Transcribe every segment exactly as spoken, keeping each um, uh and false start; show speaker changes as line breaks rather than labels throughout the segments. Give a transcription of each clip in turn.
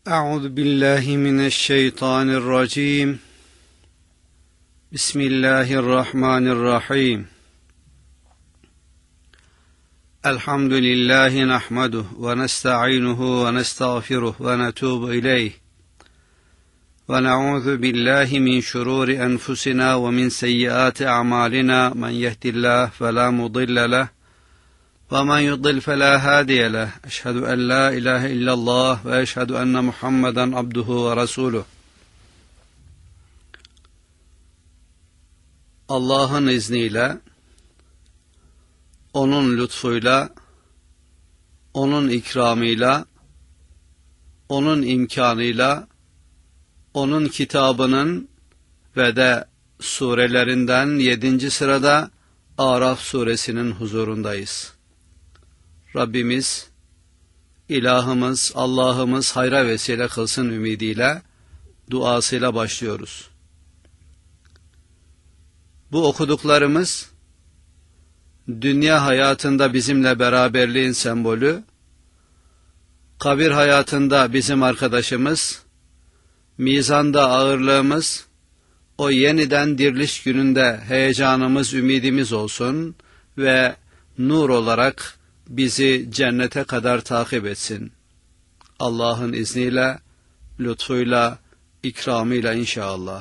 أعوذ بالله من الشيطان الرجيم بسم الله الرحمن الرحيم الحمد لله نحمده ونستعينه ونستغفره ونتوب إليه ونعوذ بالله من شرور أنفسنا ومن سيئات أعمالنا من يهد الله فلا مضل له ومن يضل فلا هادي له أشهد أن لا إله إلا الله وأشهد أن محمدا عبده ورسوله. Allah'ın izniyle, onun lütfuyla, onun ikramıyla, onun imkanıyla, onun kitabının ve de surelerinden yedinci sırada Araf suresinin huzurundayız. Rabbimiz, ilahımız, Allah'ımız hayra vesile kılsın ümidiyle, duasıyla başlıyoruz. Bu okuduklarımız, dünya hayatında bizimle beraberliğin sembolü, kabir hayatında bizim arkadaşımız, mizanda ağırlığımız, o yeniden diriliş gününde heyecanımız, ümidimiz olsun ve nur olarak bizi cennete kadar takip etsin. Allah'ın izniyle, lütfuyla, ikramıyla inşallah.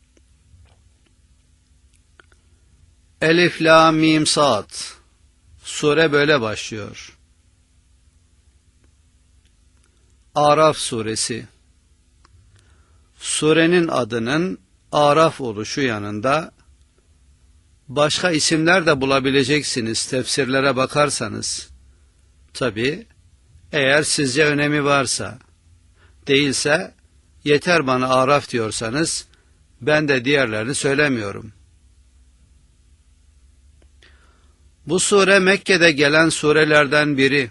Elif, la, mim, sad. Sure böyle başlıyor. Araf suresi. Surenin adının Araf oluşu yanında başka isimler de bulabileceksiniz tefsirlere bakarsanız. Tabi eğer sizce önemi varsa, değilse yeter bana Araf diyorsanız ben de diğerlerini söylemiyorum. Bu sure Mekke'de gelen surelerden biri.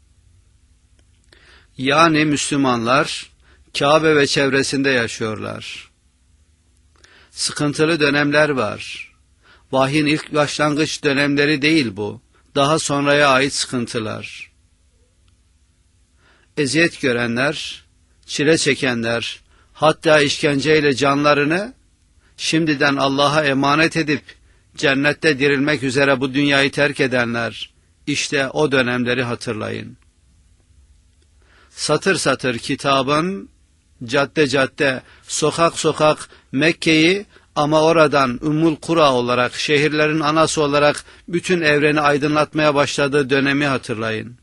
Yani Müslümanlar Kabe ve çevresinde yaşıyorlar. Sıkıntılı dönemler var. Vahyin ilk başlangıç dönemleri değil bu. Daha sonraya ait sıkıntılar. Eziyet görenler, çile çekenler, hatta işkenceyle canlarını şimdiden Allah'a emanet edip cennette dirilmek üzere bu dünyayı terk edenler, işte o dönemleri hatırlayın. Satır satır kitabın, cadde cadde, sokak sokak Mekke'yi ama oradan Ümmül Kura olarak, şehirlerin anası olarak bütün evreni aydınlatmaya başladığı dönemi hatırlayın.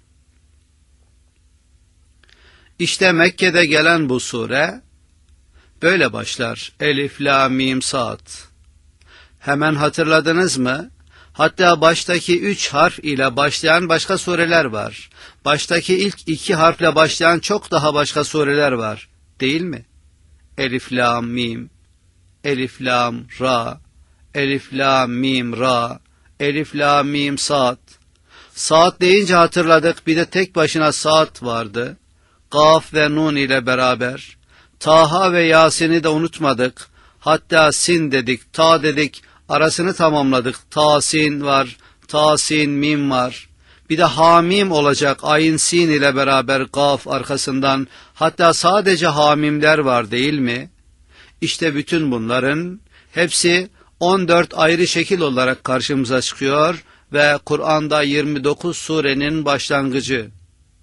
İşte Mekke'de gelen bu sure böyle başlar. Elif, la, mim, sad. Hemen hatırladınız mı? Hatta baştaki üç harf ile başlayan başka sureler var. Baştaki ilk iki harfle başlayan çok daha başka sureler var. Değil mi? Elif, lam, mim. Elif, lam, ra. Elif, lam, mim, ra. Elif, lam, mim, sad. Sad deyince hatırladık. Bir de tek başına sad vardı. Kaf ve nun ile beraber. Taha ve Yasin'i de unutmadık. Hatta sin dedik, ta dedik. Arasını tamamladık. Tasin var, tasin, mim var. Bir de hamim olacak. Ayn, sin ile beraber kaf arkasından. Hatta sadece hamimler var değil mi? İşte bütün bunların hepsi on dört ayrı şekil olarak karşımıza çıkıyor ve Kur'an'da yirmi dokuz surenin başlangıcı.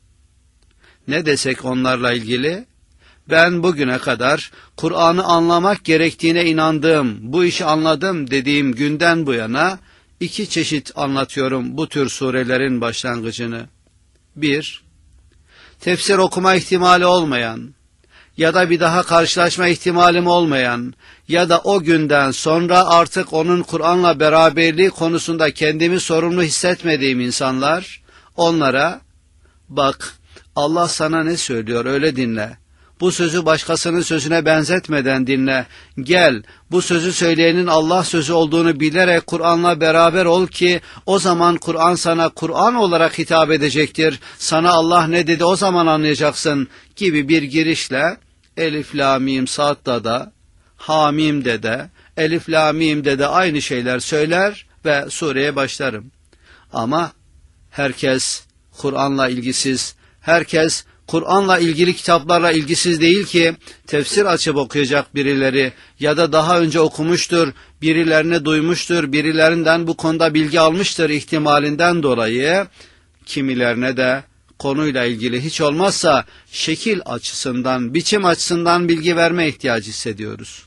Ne desek onlarla ilgili? Ben bugüne kadar Kur'an'ı anlamak gerektiğine inandığım, bu işi anladım dediğim günden bu yana iki çeşit anlatıyorum bu tür surelerin başlangıcını. Bir, tefsir okuma ihtimali olmayan ya da bir daha karşılaşma ihtimalim olmayan ya da o günden sonra artık onun Kur'an'la beraberliği konusunda kendimi sorumlu hissetmediğim insanlar, onlara bak Allah sana ne söylüyor öyle dinle. Bu sözü başkasının sözüne benzetmeden dinle. Gel, bu sözü söyleyenin Allah sözü olduğunu bilerek Kur'an'la beraber ol ki o zaman Kur'an sana Kur'an olarak hitap edecektir. Sana Allah ne dedi o zaman anlayacaksın gibi bir girişle Elif, la, mim, sad'da da, hamim'de de, Elif, la, mim'de de aynı şeyler söyler ve sureye başlarım. Ama herkes Kur'an'la ilgisiz, herkes Kur'an'la ilgili kitaplarla ilgisiz değil ki tefsir açıp okuyacak birileri ya da daha önce okumuştur, birilerini duymuştur, birilerinden bu konuda bilgi almıştır ihtimalinden dolayı kimilerine de konuyla ilgili hiç olmazsa şekil açısından, biçim açısından bilgi verme ihtiyacı hissediyoruz.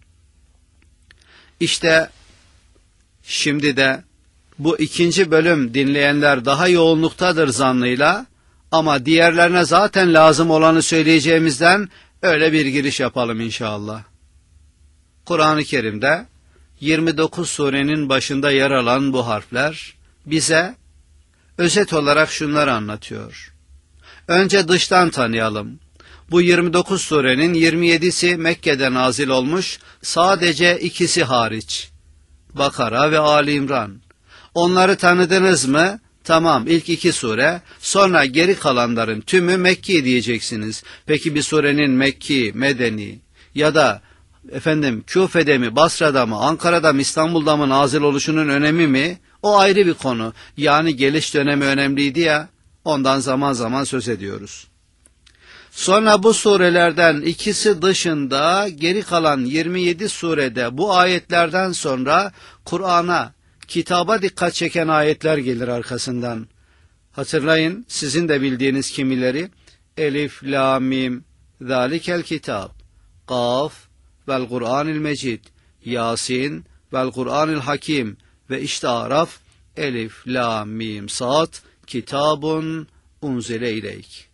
İşte şimdi de bu ikinci bölüm dinleyenler daha yoğunluktadır zannıyla ama diğerlerine zaten lazım olanı söyleyeceğimizden öyle bir giriş yapalım inşallah. Kur'an-ı Kerim'de yirmi dokuz surenin başında yer alan bu harfler bize özet olarak şunları anlatıyor. Önce dıştan tanıyalım. Bu yirmi dokuz surenin yirmi yedisi Mekke'de nazil olmuş, sadece ikisi hariç. Bakara ve Ali İmran. Onları tanıdınız mı? Tamam, ilk iki sure, sonra geri kalanların tümü Mekki diyeceksiniz. Peki bir surenin Mekki, Medeni ya da efendim Küfe'de mi, Basra'da mı, Ankara'da mı, İstanbul'da mı nazil oluşunun önemi mi? O ayrı bir konu. Yani geliş dönemi önemliydi ya, ondan zaman zaman söz ediyoruz. Sonra bu surelerden ikisi dışında geri kalan yirmi yedi surede bu ayetlerden sonra Kur'an'a, kitaba dikkat çeken ayetler gelir arkasından. Hatırlayın, sizin de bildiğiniz kimileri. Elif, la, mim, zalikel kitab, Kaf, vel Kur'anil mecid, Yasin, vel Kur'anil hakim ve işte Araf, Elif, la, mim, sad, kitabun unzile ileyk.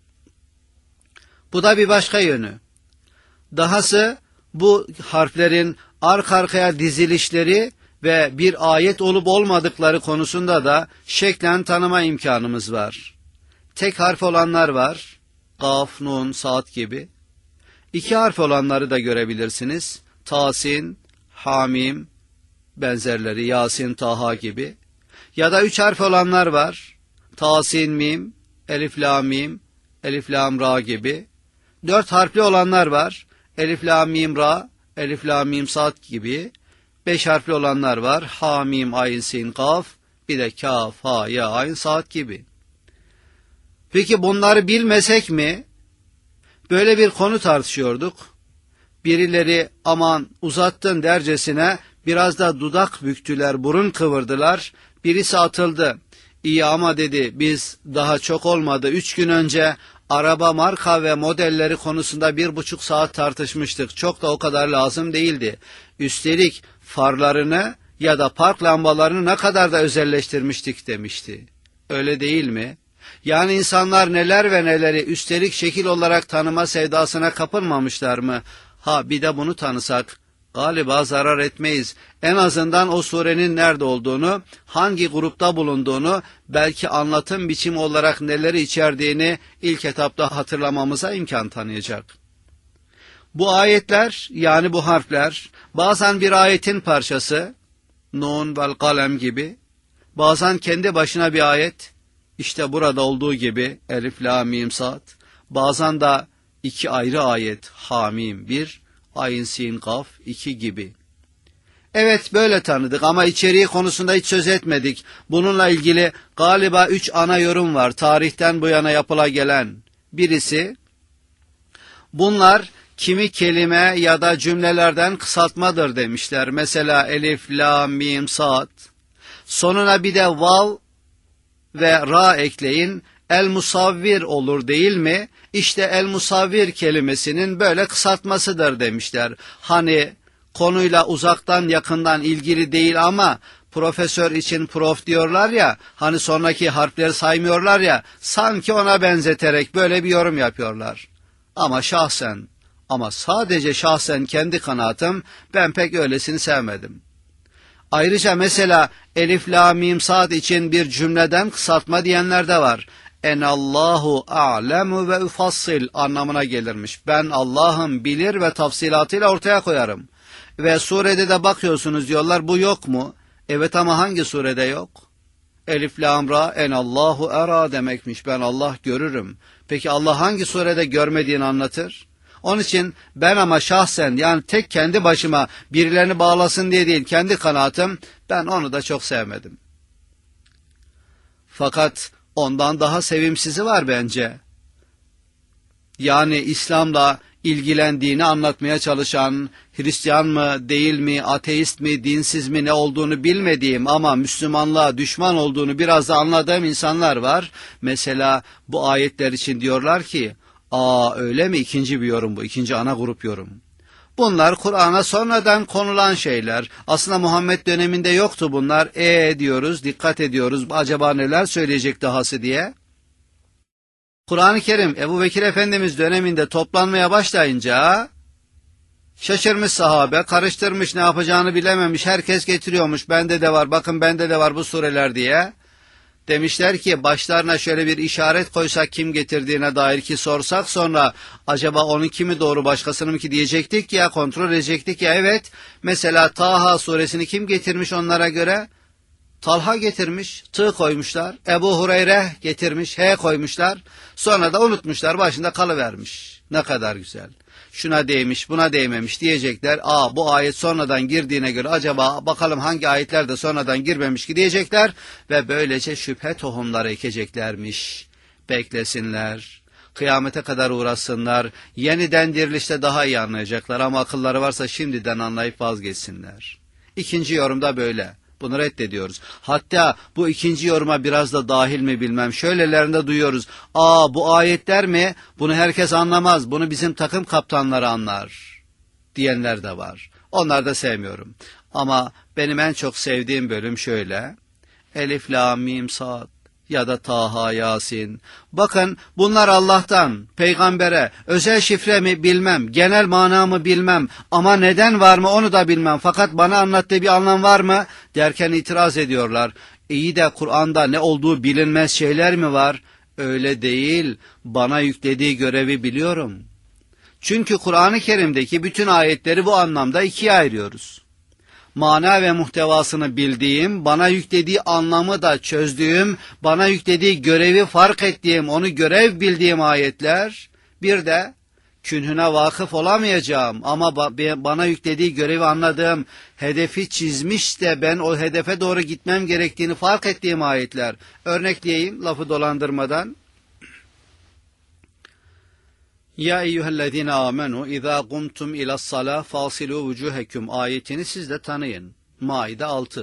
Bu da bir başka yönü. Dahası bu harflerin arka arkaya dizilişleri ve bir ayet olup olmadıkları konusunda da şeklen tanıma imkanımız var. Tek harf olanlar var. Kaf, nun, saat gibi. İki harf olanları da görebilirsiniz. Tasin, Hamim, benzerleri Yasin, Taha gibi. Ya da üç harf olanlar var. Tasin, Mim, Elif, La, Mim, Elif, Lam, Ra gibi. Dört harfli olanlar var. Elif, La, Mim, Ra, Elif, La, Mim, Sad gibi. Beş harfli olanlar var. Ha, Mim, Ayn, Sin, Kaf, bir de Kaf, Ha, Ya, Ayn, Sad gibi. Peki bunları bilmesek mi? Böyle bir konu tartışıyorduk. Birileri aman uzattın dercesine biraz da dudak büktüler, burun kıvırdılar. Birisi atıldı. İyi ama dedi, biz daha çok olmadı. Üç gün önce araba marka ve modelleri konusunda bir buçuk saat tartışmıştık. Çok da o kadar lazım değildi. Üstelik farlarını ya da park lambalarını ne kadar da özelleştirmiştik demişti. Öyle değil mi? Yani insanlar neler ve neleri üstelik şekil olarak tanıma sevdasına kapılmamışlar mı? Ha bir de bunu tanısak galiba zarar etmeyiz. En azından o surenin nerede olduğunu, hangi grupta bulunduğunu, belki anlatım biçimi olarak neleri içerdiğini ilk etapta hatırlamamıza imkan tanıyacak. Bu ayetler yani bu harfler bazen bir ayetin parçası, Nun vel kalem gibi, bazen kendi başına bir ayet, işte burada olduğu gibi Elif, La, Mim, Sad, bazen de iki ayrı ayet, Hamim bir, Ayn, Sin, Kaf iki gibi. Evet böyle tanıdık ama içeriği konusunda hiç söz etmedik. Bununla ilgili galiba üç ana yorum var tarihten bu yana yapıla gelen. Birisi, bunlar kimi kelime ya da cümlelerden kısaltmadır demişler. Mesela Elif, La, Mim, Sad. Sonuna bir de vav ve ra ekleyin. El musavvir olur değil mi? İşte el musavvir kelimesinin böyle kısaltmasıdır demişler. Hani konuyla uzaktan yakından ilgili değil ama profesör için prof diyorlar ya, hani sonraki harfleri saymıyorlar ya, sanki ona benzeterek böyle bir yorum yapıyorlar. Ama şahsen, ama sadece şahsen kendi kanaatim, ben pek öylesini sevmedim. Ayrıca mesela Elif, La, Mim, Sad için bir cümleden kısaltma diyenler de var. Enallahu a'lemu ve ufassil anlamına gelirmiş. Ben Allah'ım bilir ve tafsilatıyla ortaya koyarım. Ve surede de bakıyorsunuz diyorlar bu yok mu? Evet ama hangi surede yok? Elif, Lam, Ra, enallahu era demekmiş. Ben Allah görürüm. Peki Allah hangi surede görmediğini anlatır? Onun için ben ama şahsen yani tek kendi başıma birilerini bağlasın diye değil kendi kanaatim, ben onu da çok sevmedim. Fakat ondan daha sevimsizi var bence. Yani İslam'la ilgilendiğini anlatmaya çalışan, Hristiyan mı, değil mi, ateist mi, dinsiz mi ne olduğunu bilmediğim ama Müslümanlığa düşman olduğunu biraz da anladığım insanlar var. Mesela bu ayetler için diyorlar ki, aa öyle mi, ikinci bir yorum bu, ikinci ana grup yorum. Bunlar Kur'an'a sonradan konulan şeyler. Aslında Muhammed döneminde yoktu bunlar. E diyoruz, dikkat ediyoruz. Acaba neler söyleyecek dahası diye. Kur'an-ı Kerim Ebu Bekir Efendimiz döneminde toplanmaya başlayınca şaşırmış sahabe, karıştırmış, ne yapacağını bilememiş. Herkes getiriyormuş. Bende de var, bakın bende de var bu sureler diye. Demişler ki başlarına şöyle bir işaret koysak kim getirdiğine dair ki sorsak sonra acaba onun kimi doğru başkasının ki diyecektik ya, kontrol edecektik ya. Evet, mesela Taha suresini kim getirmiş onlara göre? Talha getirmiş, tığ koymuşlar. Ebu Hureyre getirmiş, he koymuşlar. Sonra da unutmuşlar, başında kalıvermiş. Ne kadar güzel. Şuna değmiş, buna değmemiş diyecekler. Aa bu ayet sonradan girdiğine göre acaba bakalım hangi ayetler de sonradan girmemiş ki diyecekler. Ve böylece şüphe tohumları ekeceklermiş. Beklesinler. Kıyamete kadar uğraşsınlar. Yeniden dirilişte daha iyi anlayacaklar ama akılları varsa şimdiden anlayıp vazgeçsinler. İkinci yorumda böyle. Bunu reddediyoruz. Hatta bu ikinci yoruma biraz da dahil mi bilmem. Şöylelerinde duyuyoruz. Aa bu ayetler mi? Bunu herkes anlamaz. Bunu bizim takım kaptanları anlar. Diyenler de var. Onları da sevmiyorum. Ama benim en çok sevdiğim bölüm şöyle. Elif, la, mim, sad ya da Taha, Yasin. Bakın bunlar Allah'tan, peygambere, özel şifre mi bilmem, genel mana mı bilmem ama neden var mı onu da bilmem. Fakat bana anlattığı bir anlam var mı derken itiraz ediyorlar. İyi de Kur'an'da ne olduğu bilinmez şeyler mi var? Öyle değil, bana yüklediği görevi biliyorum. Çünkü Kur'an-ı Kerim'deki bütün ayetleri bu anlamda ikiye ayırıyoruz. Mana ve muhtevasını bildiğim, bana yüklediği anlamı da çözdüğüm, bana yüklediği görevi fark ettiğim, onu görev bildiğim ayetler, bir de künhüne vakıf olamayacağım ama bana yüklediği görevi anladığım, hedefi çizmiş de ben o hedefe doğru gitmem gerektiğini fark ettiğim ayetler. Örnekleyeyim lafı dolandırmadan. Ya eyyühellezine amenu izâ kumtum ila's-salâ fâsilû vücûheküm ayetini siz de tanıyın. Maide altı.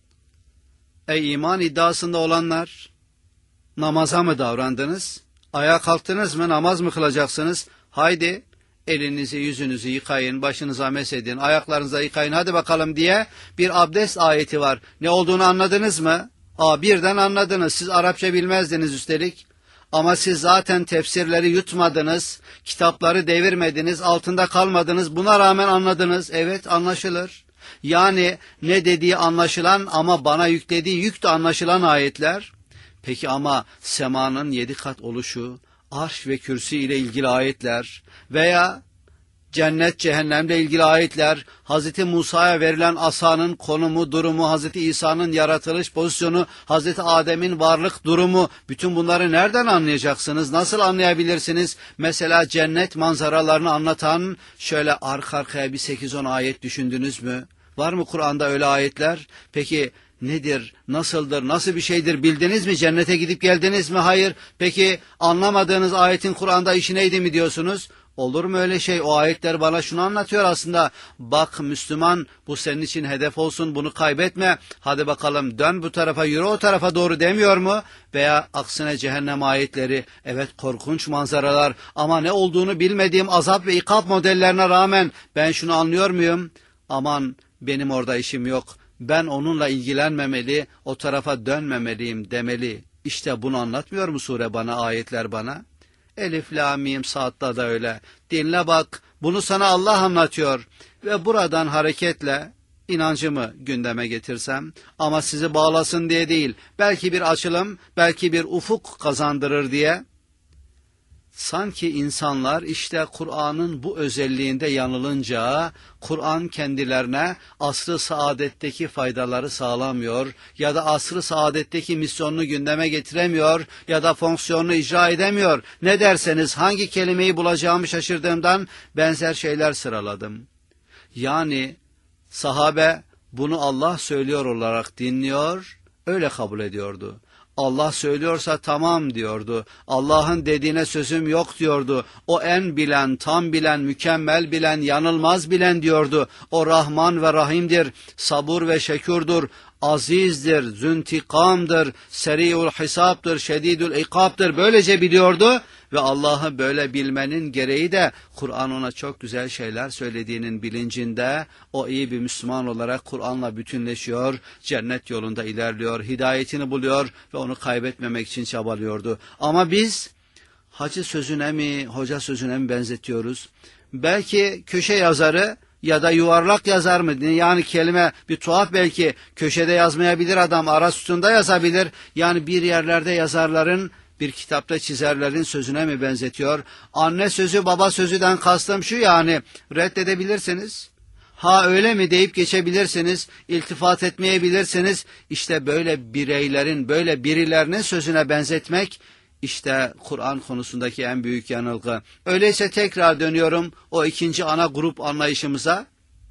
Ey iman iddiasında olanlar, namaza mı davrandınız? Ayağa kalktınız mı? Namaz mı kılacaksınız? Haydi elinizi yüzünüzü yıkayın, başınıza mesedin, ayaklarınıza yıkayın hadi bakalım diye bir abdest ayeti var. Ne olduğunu anladınız mı? Aa birden anladınız. Siz Arapça bilmezdiniz üstelik. Ama siz zaten tefsirleri yutmadınız, kitapları devirmediniz, altında kalmadınız. Buna rağmen anladınız. Evet anlaşılır. Yani ne dediği anlaşılan ama bana yüklediği yük de anlaşılan ayetler. Peki ama semanın yedi kat oluşu, arş ve kürsi ile ilgili ayetler veya cennet cehennemle ilgili ayetler, Hazreti Musa'ya verilen asanın konumu, durumu, Hazreti İsa'nın yaratılış pozisyonu, Hazreti Adem'in varlık durumu, bütün bunları nereden anlayacaksınız? Nasıl anlayabilirsiniz? Mesela cennet manzaralarını anlatan şöyle arka arkaya bir sekiz on ayet düşündünüz mü? Var mı Kur'an'da öyle ayetler? Peki nedir, nasıldır, nasıl bir şeydir bildiniz mi? Cennete gidip geldiniz mi? Hayır. Peki anlamadığınız ayetin Kur'an'da işi neydi mi diyorsunuz? Olur mu öyle şey? O ayetler bana şunu anlatıyor aslında. Bak Müslüman, bu senin için hedef olsun, bunu kaybetme. Hadi bakalım dön bu tarafa, yürü o tarafa doğru demiyor mu? Veya aksine cehennem ayetleri, evet korkunç manzaralar ama ne olduğunu bilmediğim azap ve ikab modellerine rağmen ben şunu anlıyor muyum? Aman benim orada işim yok. Ben onunla ilgilenmemeli, o tarafa dönmemeliyim demeli. İşte bunu anlatmıyor mu sure bana, ayetler bana? Elif, la, mim, sad'da da öyle. Dinle bak, bunu sana Allah anlatıyor. Ve buradan hareketle inancımı gündeme getirsem, ama sizi bağlasın diye değil, belki bir açılım, belki bir ufuk kazandırır diye, sanki insanlar işte Kur'an'ın bu özelliğinde yanılınca, Kur'an kendilerine asr-ı saadetteki faydaları sağlamıyor ya da asr-ı saadetteki misyonunu gündeme getiremiyor ya da fonksiyonunu icra edemiyor. Ne derseniz hangi kelimeyi bulacağımı şaşırdığımdan benzer şeyler sıraladım. Yani sahabe bunu Allah söylüyor olarak dinliyor, öyle kabul ediyordu. Allah söylüyorsa tamam diyordu. Allah'ın dediğine sözüm yok diyordu. O en bilen, tam bilen, mükemmel bilen, yanılmaz bilen diyordu. O Rahman ve Rahim'dir, sabur ve şekurdur, azizdir, züntikamdır, seri'ul hisaptır, şedidül ikaptır. Böylece biliyordu ve Allah'ı böyle bilmenin gereği de Kur'an ona çok güzel şeyler söylediğinin bilincinde o iyi bir Müslüman olarak Kur'an'la bütünleşiyor, cennet yolunda ilerliyor, hidayetini buluyor ve onu kaybetmemek için çabalıyordu. Ama biz hacı sözüne mi, hoca sözüne mi benzetiyoruz? Belki köşe yazarı ya da yuvarlak yazar mı? Yani kelime bir tuhaf, belki köşede yazmayabilir adam, ara sütunda yazabilir. Yani bir yerlerde yazarların, bir kitapta çizerlerin sözüne mi benzetiyor? Anne sözü baba sözüden kastım şu, yani reddedebilirsiniz. Ha öyle mi deyip geçebilirsiniz, iltifat etmeyebilirsiniz. İşte böyle bireylerin, böyle birilerinin sözüne benzetmek, İşte Kur'an konusundaki en büyük yanılgı. Öyleyse tekrar dönüyorum o ikinci ana grup anlayışımıza.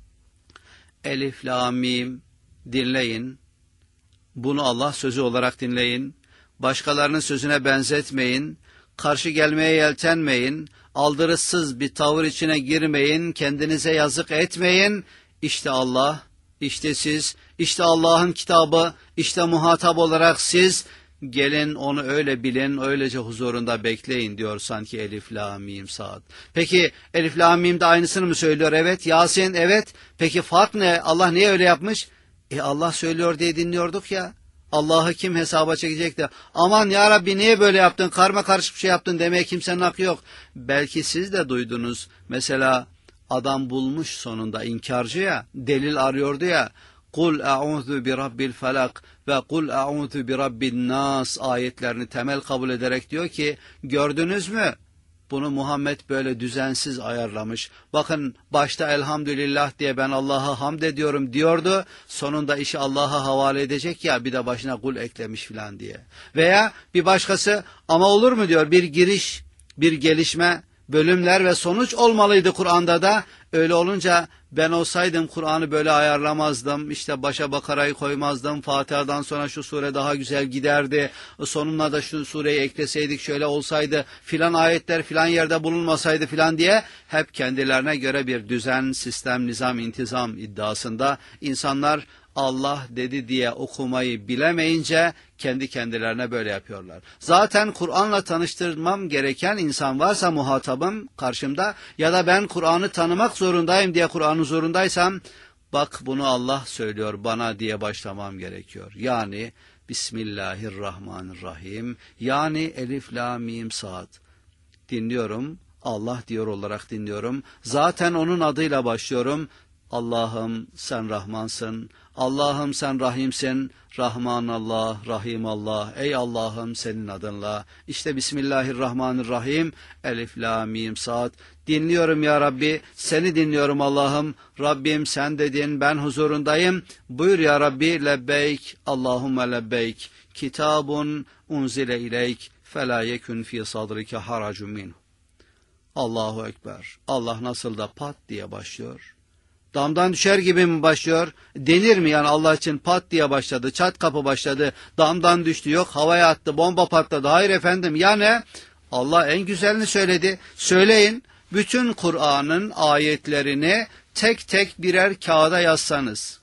Elif, la, mim dinleyin. Bunu Allah sözü olarak dinleyin. Başkalarının sözüne benzetmeyin. Karşı gelmeye yeltenmeyin. Aldırışsız bir tavır içine girmeyin. Kendinize yazık etmeyin. İşte Allah, işte siz, işte Allah'ın kitabı, işte muhatap olarak siz. Gelin onu öyle bilin, öylece huzurunda bekleyin diyor sanki Elif, la, mim, sad. Peki Elif, la, mim de aynısını mı söylüyor? Evet. Yasin, evet. Peki fark ne? Allah niye öyle yapmış? E Allah söylüyor diye dinliyorduk ya. Allah'ı kim hesaba çekecek de aman ya Rabbi niye böyle yaptın, karma karışık bir şey yaptın demeye kimsenin hakkı yok. Belki siz de duydunuz. Mesela adam bulmuş sonunda, inkarcı ya, delil arıyordu ya. Kul a'udhu bi rabbil felak ve kul a'udhu bi rabbin nas ayetlerini temel kabul ederek diyor ki, gördünüz mü? Bunu Muhammed böyle düzensiz ayarlamış. Bakın başta elhamdülillah diye ben Allah'a hamd ediyorum diyordu. Sonunda işi Allah'a havale edecek ya, bir de başına kul eklemiş filan diye. Veya bir başkası ama olur mu diyor, bir giriş, bir gelişme, bölümler ve sonuç olmalıydı Kur'an'da da. Öyle olunca ben olsaydım Kur'an'ı böyle ayarlamazdım. İşte başa Bakara'yı koymazdım. Fatiha'dan sonra şu sure daha güzel giderdi. Sonuna da şu sureyi ekleseydik şöyle olsaydı. Filan ayetler filan yerde bulunmasaydı filan diye hep kendilerine göre bir düzen, sistem, nizam, intizam iddiasında insanlar Allah dedi diye okumayı bilemeyince kendi kendilerine böyle yapıyorlar. Zaten Kur'an'la tanıştırmam gereken insan varsa muhatabım karşımda ya da ben Kur'an'ı tanımak zorundayım diye Kur'an'ın zorundaysam, bak bunu Allah söylüyor bana diye başlamam gerekiyor. Yani Bismillahirrahmanirrahim, yani Elif, la, mim, sad. Dinliyorum, Allah diyor olarak dinliyorum. Zaten onun adıyla başlıyorum. Allah'ım sen Rahmansın, Allah'ım sen Rahimsin, Rahman Allah, Rahim Allah, ey Allah'ım senin adınla. İşte Bismillahirrahmanirrahim, Elif, la, mim, sad. Dinliyorum ya Rabbi, seni dinliyorum Allah'ım. Rabbim sen dedin, ben huzurundayım. Buyur ya Rabbi, lebbeyk, Allahümme lebbeyk. Kitabun unzile ileyk, felâ yekun fî sadrike haracun minhu. Allahu Ekber. Allah nasıl da pat diye başlıyor. Damdan düşer gibi mi başlıyor? Denir mi yani Allah için pat diye başladı, çat kapı başladı, damdan düştü, yok havaya attı, bomba patladı. Hayır efendim, yani Allah en güzelini söyledi. Söyleyin, bütün Kur'an'ın ayetlerini tek tek birer kağıda yazsanız.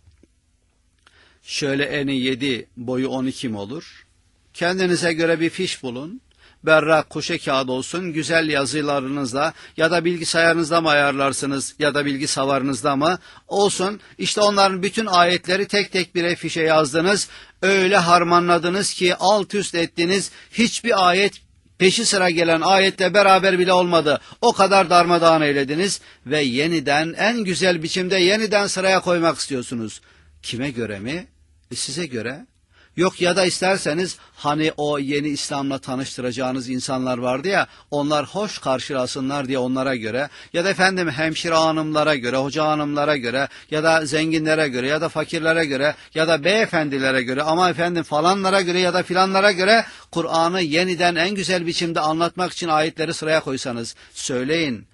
Şöyle eni yedi, boyu on iki mi olur? Kendinize göre bir fiş bulun. Berrak kuşe kağıdı olsun, güzel yazılarınızla ya da bilgisayarınızda mı ayarlarsınız ya da bilgisayarınızda mı olsun. İşte onların bütün ayetleri tek tek bir fişe yazdınız. Öyle harmanladınız ki alt üst ettiniz. Hiçbir ayet peşi sıra gelen ayetle beraber bile olmadı. O kadar darmadağın eylediniz ve yeniden en güzel biçimde yeniden sıraya koymak istiyorsunuz. Kime göre mi? E size göre. Yok ya da isterseniz hani o yeni İslam'la tanıştıracağınız insanlar vardı ya, onlar hoş karşılasınlar diye onlara göre ya da efendim hemşire hanımlara göre, hoca hanımlara göre ya da zenginlere göre ya da fakirlere göre ya da beyefendilere göre ama efendim falanlara göre ya da filanlara göre Kur'an'ı yeniden en güzel biçimde anlatmak için ayetleri sıraya koysanız, söyleyin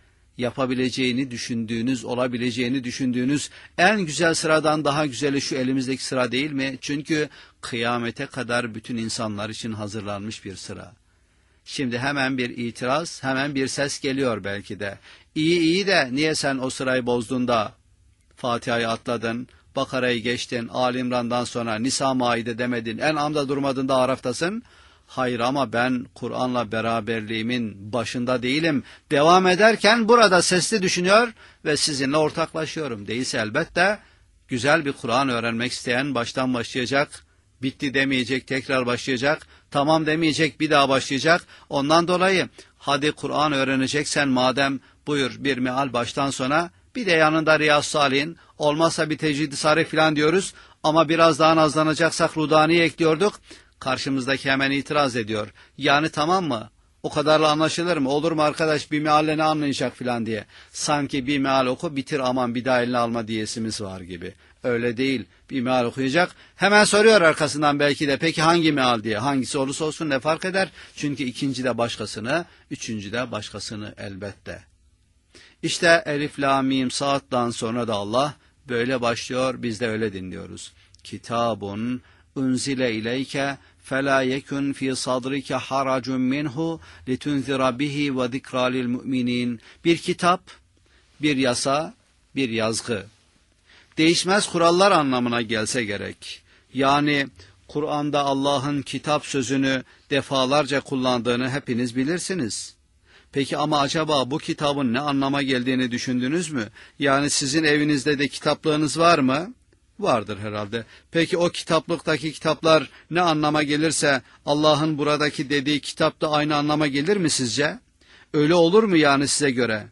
yapabileceğini düşündüğünüz, olabileceğini düşündüğünüz en güzel sıradan daha güzeli şu elimizdeki sıra değil mi? Çünkü kıyamete kadar bütün insanlar için hazırlanmış bir sıra. Şimdi hemen bir itiraz, hemen bir ses geliyor belki de. İyi iyi de niye sen o sırayı bozdun da Fatiha'yı atladın, Bakara'yı geçtin, Ali İmran'dan sonra Nisa Maide demedin, En'am'da durmadın da Araf'tasın? Hayır ama ben Kur'an'la beraberliğimin başında değilim. Devam ederken burada sesli düşünüyor ve sizinle ortaklaşıyorum. Değilse elbette güzel bir Kur'an öğrenmek isteyen baştan başlayacak, bitti demeyecek, tekrar başlayacak, tamam demeyecek, bir daha başlayacak. Ondan dolayı hadi Kur'an öğreneceksen madem buyur bir meal baştan sona, bir de yanında Riyaz Salih'in, olmazsa bir Tecrid-i Sarih filan diyoruz ama biraz daha nazlanacaksak Rudani'yi ekliyorduk. Karşımızdaki hemen itiraz ediyor. Yani tamam mı? O kadarla anlaşılır mı? Olur mu arkadaş, bir mealle ne anlayacak filan diye. Sanki bir meal oku bitir aman bir daha eline alma diyesimiz var gibi. Öyle değil. Bir meal okuyacak. Hemen soruyor arkasından belki de peki hangi meal diye. Hangisi olursa olsun ne fark eder? Çünkü ikinci de başkasını, üçüncü de başkasını elbette. İşte Elif, La, Mim, Saat'tan sonra da Allah böyle başlıyor. Biz de öyle dinliyoruz. Kitabun unzile ileyke فَلَا يَكُنْ فِي صَدْرِكَ حَرَجٌ مِّنْهُ لِتُنْذِرَ بِهِ وَذِكْرَى لِلْمُؤْمِنِينَ. Bir kitap, bir yasa, bir yazgı. Değişmez kurallar anlamına gelse gerek. Yani Kur'an'da Allah'ın kitap sözünü defalarca kullandığını hepiniz bilirsiniz. Peki ama acaba bu kitabın ne anlama geldiğini düşündünüz mü? Yani sizin evinizde de kitaplığınız var mı? Vardır herhalde. Peki o kitaplıktaki kitaplar ne anlama gelirse Allah'ın buradaki dediği kitap da aynı anlama gelir mi sizce? Öyle olur mu yani size göre?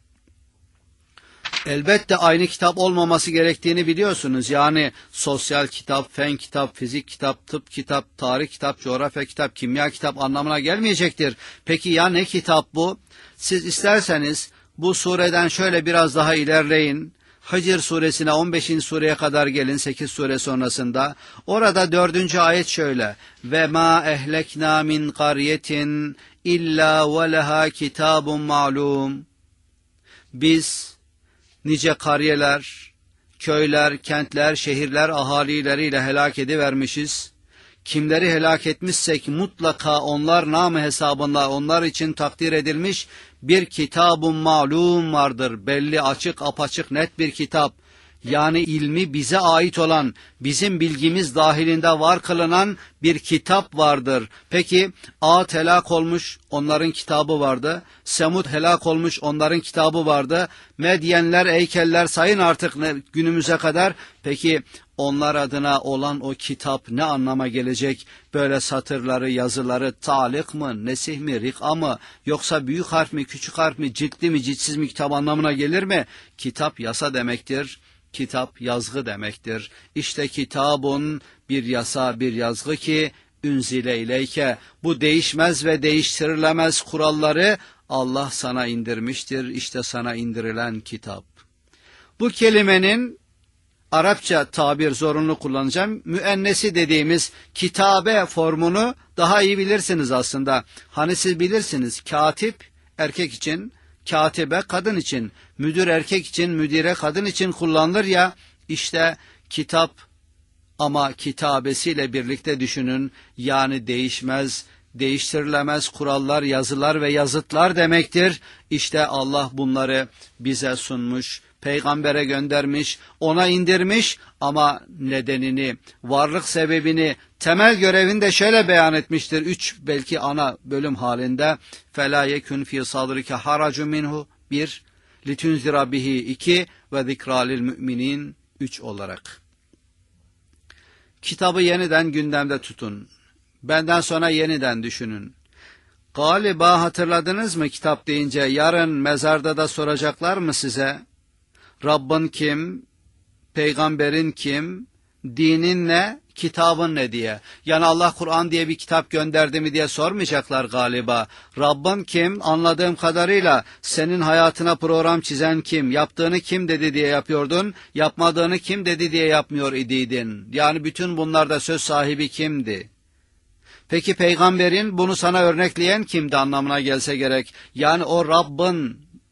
Elbette aynı kitap olmaması gerektiğini biliyorsunuz. Yani sosyal kitap, fen kitap, fizik kitap, tıp kitap, tarih kitap, coğrafya kitap, kimya kitap anlamına gelmeyecektir. Peki ya ne kitap bu? Siz isterseniz bu sureden şöyle biraz daha ilerleyin. Hicr suresine on beşinci sureye kadar gelin, sekiz sure sonrasında. Orada dördüncü ayet şöyle. Ve ma ehlekna min qaryetin illa ve leha kitabun ma'lum. Biz nice kariyeler, köyler, kentler, şehirler ahalileriyle helak edivermişiz. Kimleri helak etmişsek mutlaka onlar namı hesabında onlar için takdir edilmiş bir kitab-ı malum vardır. Belli, açık, apaçık, net bir kitap. Yani ilmi bize ait olan, bizim bilgimiz dahilinde var kılınan bir kitap vardır. Peki Ad helak olmuş, onların kitabı vardı. Semud helak olmuş, onların kitabı vardı. Medyenler, Eykeller sayın artık günümüze kadar. Peki onlar adına olan o kitap ne anlama gelecek? Böyle satırları, yazıları talik mı, nesih mi, rik'a mı, yoksa büyük harf mi, küçük harf mi, ciltli mi, ciltsiz mi kitap anlamına gelir mi? Kitap yasa demektir. Kitap yazgı demektir. İşte kitabun bir yasa, bir yazgı ki ünzile ileyke, bu değişmez ve değiştirilemez kuralları Allah sana indirmiştir. İşte sana indirilen kitap. Bu kelimenin Arapça tabir zorunlu kullanacağım. Müennesi dediğimiz kitabe formunu daha iyi bilirsiniz aslında. Hani siz bilirsiniz, katip erkek için, katibe kadın için, müdür erkek için, müdire kadın için kullanılır ya, işte kitap ama kitabesiyle birlikte düşünün, yani değişmez, değiştirilemez kurallar, yazılar ve yazıtlar demektir. İşte Allah bunları bize sunmuş, peygambere göndermiş, ona indirmiş ama nedenini, varlık sebebini, temel görevini de şöyle beyan etmiştir. Üç belki ana bölüm halinde. فَلَا يَكُنْ فِي صَدْرِكَ حَرَجٌ مِنْهُ bir, لِتُنْزِرَ بِهِ iki ve ذِكْرَى لِلْمُؤْمِنِينَ üç olarak. Kitabı yeniden gündemde tutun. Benden sonra yeniden düşünün. Galiba hatırladınız mı kitap deyince, yarın mezarda da soracaklar mı size? Rabbin kim? Peygamberin kim? Dinin ne? Kitabın ne diye. Yani Allah Kur'an diye bir kitap gönderdi mi diye sormayacaklar galiba. Rabbin kim? Anladığım kadarıyla senin hayatına program çizen kim? Yaptığını kim dedi diye yapıyordun? Yapmadığını kim dedi diye yapmıyor idiydin. Yani bütün bunlarda söz sahibi kimdi? Peki peygamberin bunu sana örnekleyen kimdi anlamına gelse gerek. Yani o Rabbin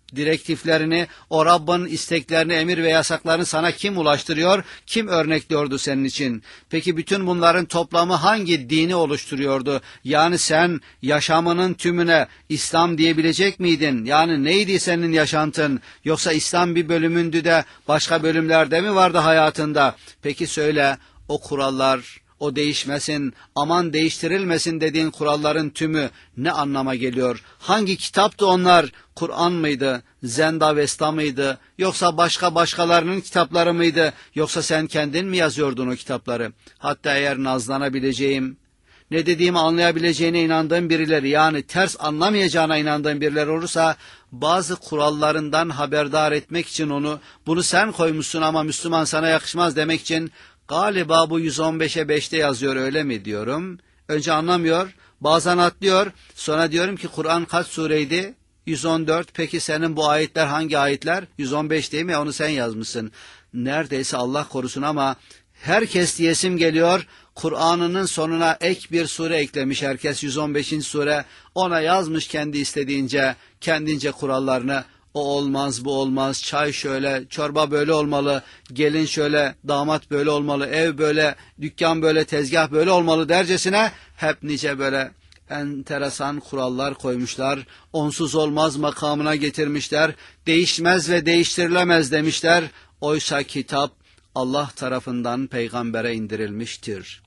direktiflerini, o Rabbin isteklerini, emir ve yasaklarını sana kim ulaştırıyor, kim örnekliyordu senin için? Peki bütün bunların toplamı hangi dini oluşturuyordu? Yani sen yaşamının tümüne İslam diyebilecek miydin? Yani neydi senin yaşantın? Yoksa İslam bir bölümündü de başka bölümlerde mi vardı hayatında? Peki söyle, o kurallar, o değişmesin, aman değiştirilmesin dediğin kuralların tümü ne anlama geliyor? Hangi kitaptı onlar? Kur'an mıydı? Zendavesta mıydı? Yoksa başka başkalarının kitapları mıydı? Yoksa sen kendin mi yazıyordun o kitapları? Hatta eğer nazlanabileceğim, ne dediğimi anlayabileceğine inandığım birileri, yani ters anlamayacağına inandığım birileri olursa, bazı kurallarından haberdar etmek için onu, bunu sen koymuşsun ama Müslüman sana yakışmaz demek için, galiba bu yüz on beşe beşte yazıyor öyle mi diyorum. Önce anlamıyor, bazen atlıyor, sonra diyorum ki Kur'an kaç sureydi? yüz on dört. Peki senin bu ayetler hangi ayetler? yüz on beş değil mi? Onu sen yazmışsın. Neredeyse Allah korusun ama herkes diyesim geliyor, Kur'an'ının sonuna ek bir sure eklemiş herkes, yüz on beşinci sure, ona yazmış kendi istediğince, kendince kurallarını. O olmaz, bu olmaz, çay şöyle, çorba böyle olmalı, gelin şöyle, damat böyle olmalı, ev böyle, dükkan böyle, tezgah böyle olmalı dercesine hep nice böyle enteresan kurallar koymuşlar. Onsuz olmaz makamına getirmişler. Değişmez ve değiştirilemez demişler. Oysa kitap Allah tarafından peygambere indirilmiştir.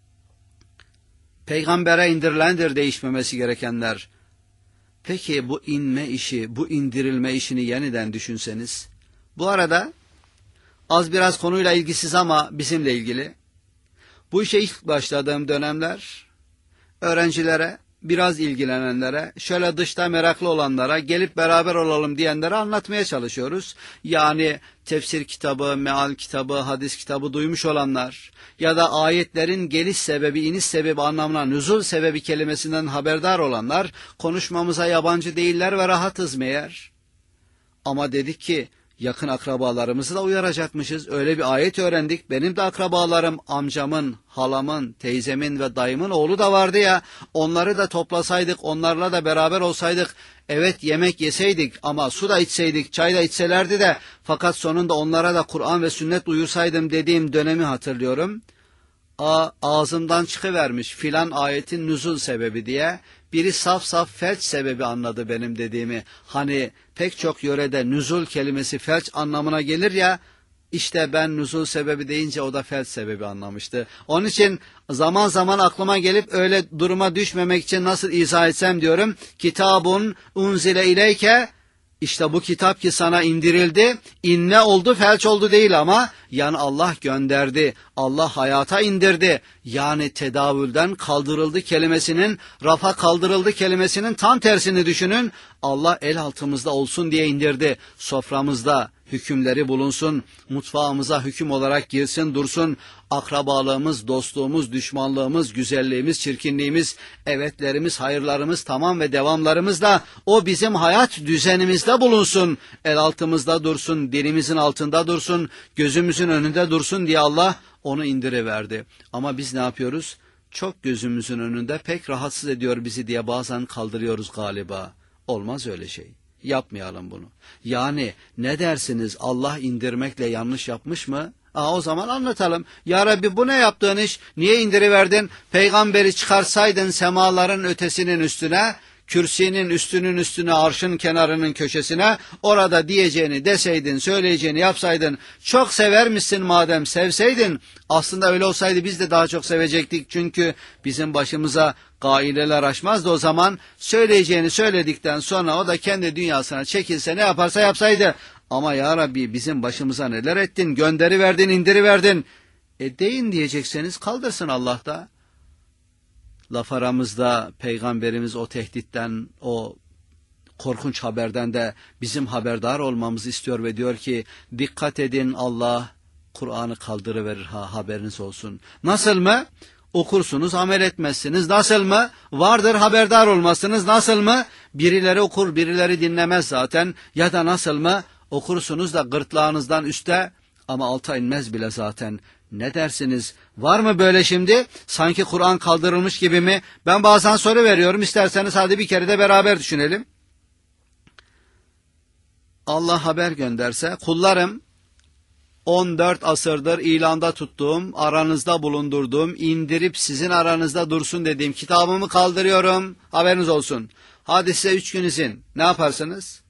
Peygambere indirilendir değişmemesi gerekenler. Peki bu inme işi, bu indirilme işini yeniden düşünseniz. Bu arada az biraz konuyla ilgisiz ama bizimle ilgili. Bu işe ilk başladığım dönemler öğrencilere, biraz ilgilenenlere, şöyle dışta meraklı olanlara, gelip beraber olalım diyenlere anlatmaya çalışıyoruz. Yani tefsir kitabı, meal kitabı, hadis kitabı duymuş olanlar ya da ayetlerin geliş sebebi, iniş sebebi anlamına nüzul sebebi kelimesinden haberdar olanlar, konuşmamıza yabancı değiller ve rahatız meğer. Ama dedik ki yakın akrabalarımızı da uyaracakmışız. Öyle bir ayet öğrendik. Benim de akrabalarım, amcamın, halamın, teyzemin ve dayımın oğlu da vardı ya. Onları da toplasaydık, onlarla da beraber olsaydık. Evet, yemek yeseydik ama su da içseydik, çay da içselerdi de, fakat sonunda onlara da Kur'an ve sünnet uyursaydım dediğim dönemi hatırlıyorum. A, ağzımdan çıkıvermiş filan ayetin nüzul sebebi diye. Biri saf saf felç sebebi anladı benim dediğimi. Hani pek çok yörede nüzul kelimesi felç anlamına gelir ya, işte ben nüzul sebebi deyince o da felç sebebi anlamıştı. Onun için zaman zaman aklıma gelip öyle duruma düşmemek için nasıl izah etsem diyorum. Kitabun unzile ileyke, İşte bu kitap ki sana indirildi, inne oldu, felç oldu değil ama, yani Allah gönderdi, Allah hayata indirdi. Yani tedavülden kaldırıldı kelimesinin, rafa kaldırıldı kelimesinin tam tersini düşünün. Allah el altımızda olsun diye indirdi, soframızda hükümleri bulunsun, mutfağımıza hüküm olarak girsin dursun, akrabalığımız, dostluğumuz, düşmanlığımız, güzelliğimiz, çirkinliğimiz, evetlerimiz, hayırlarımız, tamam ve devamlarımız da o bizim hayat düzenimizde bulunsun, el altımızda dursun, dilimizin altında dursun, gözümüzün önünde dursun diye Allah onu indiriverdi. Ama biz ne yapıyoruz? Çok gözümüzün önünde, pek rahatsız ediyor bizi diye bazen kaldırıyoruz galiba. Olmaz öyle şey. Yapmayalım bunu. Yani ne dersiniz, Allah indirmekle yanlış yapmış mı? Aa, o zaman anlatalım. Ya Rabbi, bu ne yaptığın iş? Niye indiriverdin? Peygamberi çıkarsaydın semaların ötesinin üstüne, kürsinin üstünün üstüne, arşın kenarının köşesine, orada diyeceğini deseydin, söyleyeceğini yapsaydın, çok severmişsin madem, sevseydin, aslında öyle olsaydı biz de daha çok sevecektik, çünkü bizim başımıza gaileler açmazdı o zaman. Söyleyeceğini söyledikten sonra o da kendi dünyasına çekilse, ne yaparsa yapsaydı. Ama ya Rabbi, bizim başımıza neler ettin, gönderiverdin, indiriverdin. E deyin diyecekseniz, kaldırsın Allah da. Laf aramızda Peygamberimiz o tehditten, o korkunç haberden de bizim haberdar olmamızı istiyor ve diyor ki, dikkat edin, Allah Kur'an'ı kaldırıverir ha, haberiniz olsun. Nasıl mı? Okursunuz, amel etmezsiniz. Nasıl mı? Vardır, haberdar olmazsınız. Nasıl mı? Birileri okur, birileri dinlemez zaten. Ya da nasıl mı? Okursunuz da gırtlağınızdan üstte ama alta inmez bile zaten. Ne dersiniz? Var mı böyle şimdi? Sanki Kur'an kaldırılmış gibi mi? Ben bazen soru veriyorum. İsterseniz hadi bir kere de beraber düşünelim. Allah haber gönderse, kullarım on dört asırdır ilanda tuttuğum, aranızda bulundurduğum, indirip sizin aranızda dursun dediğim kitabımı kaldırıyorum, haberiniz olsun. Hadi size üç gün izin, ne yaparsınız?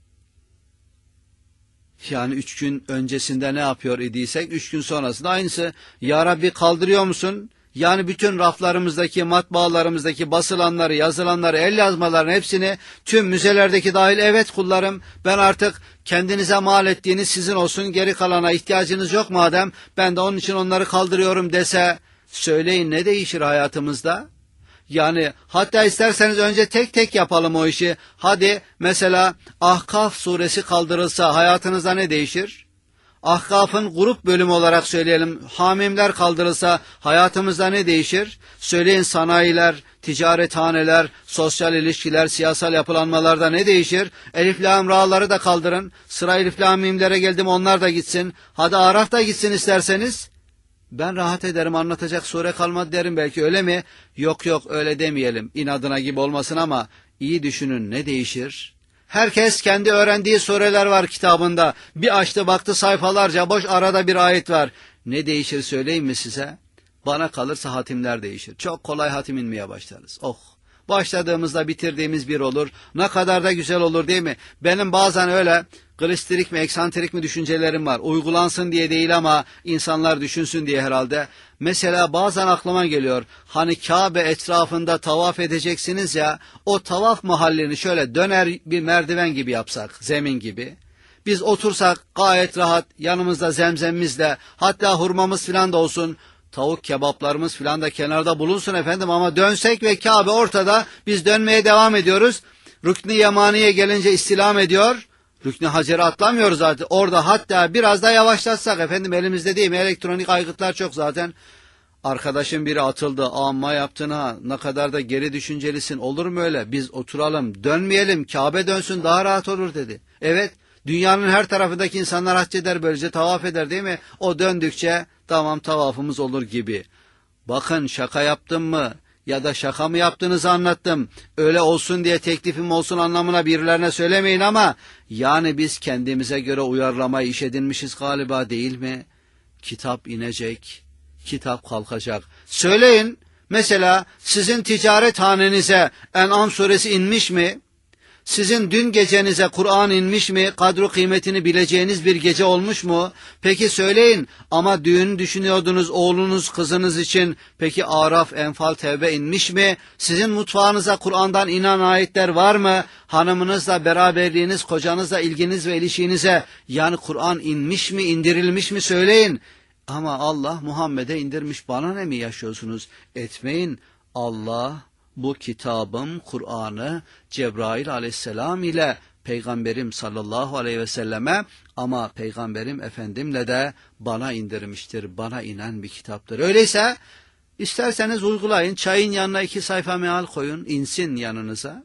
Yani üç gün öncesinde ne yapıyor idiysek, üç gün sonrasında aynısı. Ya Rabbi kaldırıyor musun? Yani bütün raflarımızdaki, matbaalarımızdaki basılanları, yazılanları, el yazmalarının hepsini, tüm müzelerdeki dahil, evet kullarım, ben artık kendinize mal ettiğiniz sizin olsun, geri kalana ihtiyacınız yok madem, ben de onun için onları kaldırıyorum dese, söyleyin ne değişir hayatımızda? Yani hatta isterseniz önce tek tek yapalım o işi. Hadi mesela Ahkaf suresi kaldırılsa hayatınızda ne değişir? Ahkaf'ın grup bölümü olarak söyleyelim. Hamimler kaldırılsa hayatımızda ne değişir? Söyleyin, sanayiler, ticarethaneler, sosyal ilişkiler, siyasal yapılanmalarda ne değişir? Elif lam ra'ları da kaldırın. Sıra elif lam mimlere geldim, onlar da gitsin. Hadi Araf da gitsin isterseniz. Ben rahat ederim, anlatacak sure kalmadı derim belki, öyle mi? Yok yok, öyle demeyelim, inadına gibi olmasın ama iyi düşünün, ne değişir? Herkes kendi öğrendiği sureler var kitabında. Bir açtı baktı sayfalarca boş, arada bir ayet var. Ne değişir söyleyeyim mi size? Bana kalırsa hatimler değişir. Çok kolay hatim inmeye başlarız. Oh! Başladığımızda bitirdiğimiz bir olur. Ne kadar da güzel olur değil mi? Benim bazen öyle glistrik mi, eksantrik mi düşüncelerim var. Uygulansın diye değil ama insanlar düşünsün diye herhalde. Mesela bazen aklıma geliyor. Hani Kabe etrafında tavaf edeceksiniz ya, o tavaf mahallini şöyle döner bir merdiven gibi yapsak, zemin gibi. Biz otursak gayet rahat, yanımızda zemzemimizle, hatta hurmamız filan da olsun, tavuk kebaplarımız filan da kenarda bulunsun efendim, ama dönsek ve Kabe ortada, biz dönmeye devam ediyoruz. Rükn-i Yemani'ye gelince istilam ediyor. Rükn-i Hacer'e atlamıyoruz zaten. Orada hatta biraz da yavaşlatsak efendim, elimizde değil mi? Elektronik aygıtlar çok zaten. Arkadaşım biri atıldı. Amma yaptın ha. Ne kadar da geri düşüncelisin. Olur mu öyle? Biz oturalım, dönmeyelim. Kabe dönsün, daha rahat olur dedi. Evet. Dünyanın her tarafındaki insanlar hac eder, böylece tavaf eder değil mi? O döndükçe tamam, tavafımız olur gibi. Bakın, şaka yaptım mı ya da şaka mı yaptığınızı anlattım. Öyle olsun diye teklifim olsun anlamına birilerine söylemeyin ama yani biz kendimize göre uyarlamayı iş edinmişiz galiba, değil mi? Kitap inecek, kitap kalkacak. Söyleyin, mesela sizin ticarethanenize En'am suresi inmiş mi? Sizin dün gecenize Kur'an inmiş mi? Kadru kıymetini bileceğiniz bir gece olmuş mu? Peki söyleyin, ama düğün düşünüyordunuz oğlunuz kızınız için. Peki Araf, Enfal, Tevbe inmiş mi? Sizin mutfağınıza Kur'an'dan inen ayetler var mı? Hanımınızla beraberliğiniz, kocanızla ilginiz ve ilişkinize yani Kur'an inmiş mi, indirilmiş mi söyleyin. Ama Allah Muhammed'e indirmiş, bana ne mi yaşıyorsunuz? Etmeyin. Allah bu kitabım, Kur'an'ı Cebrail aleyhisselam ile Peygamberim sallallahu aleyhi ve selleme, ama Peygamberim Efendimle de bana indirmiştir, bana inen bir kitaptır. Öyleyse isterseniz uygulayın, çayın yanına iki sayfa meal koyun, insin yanınıza.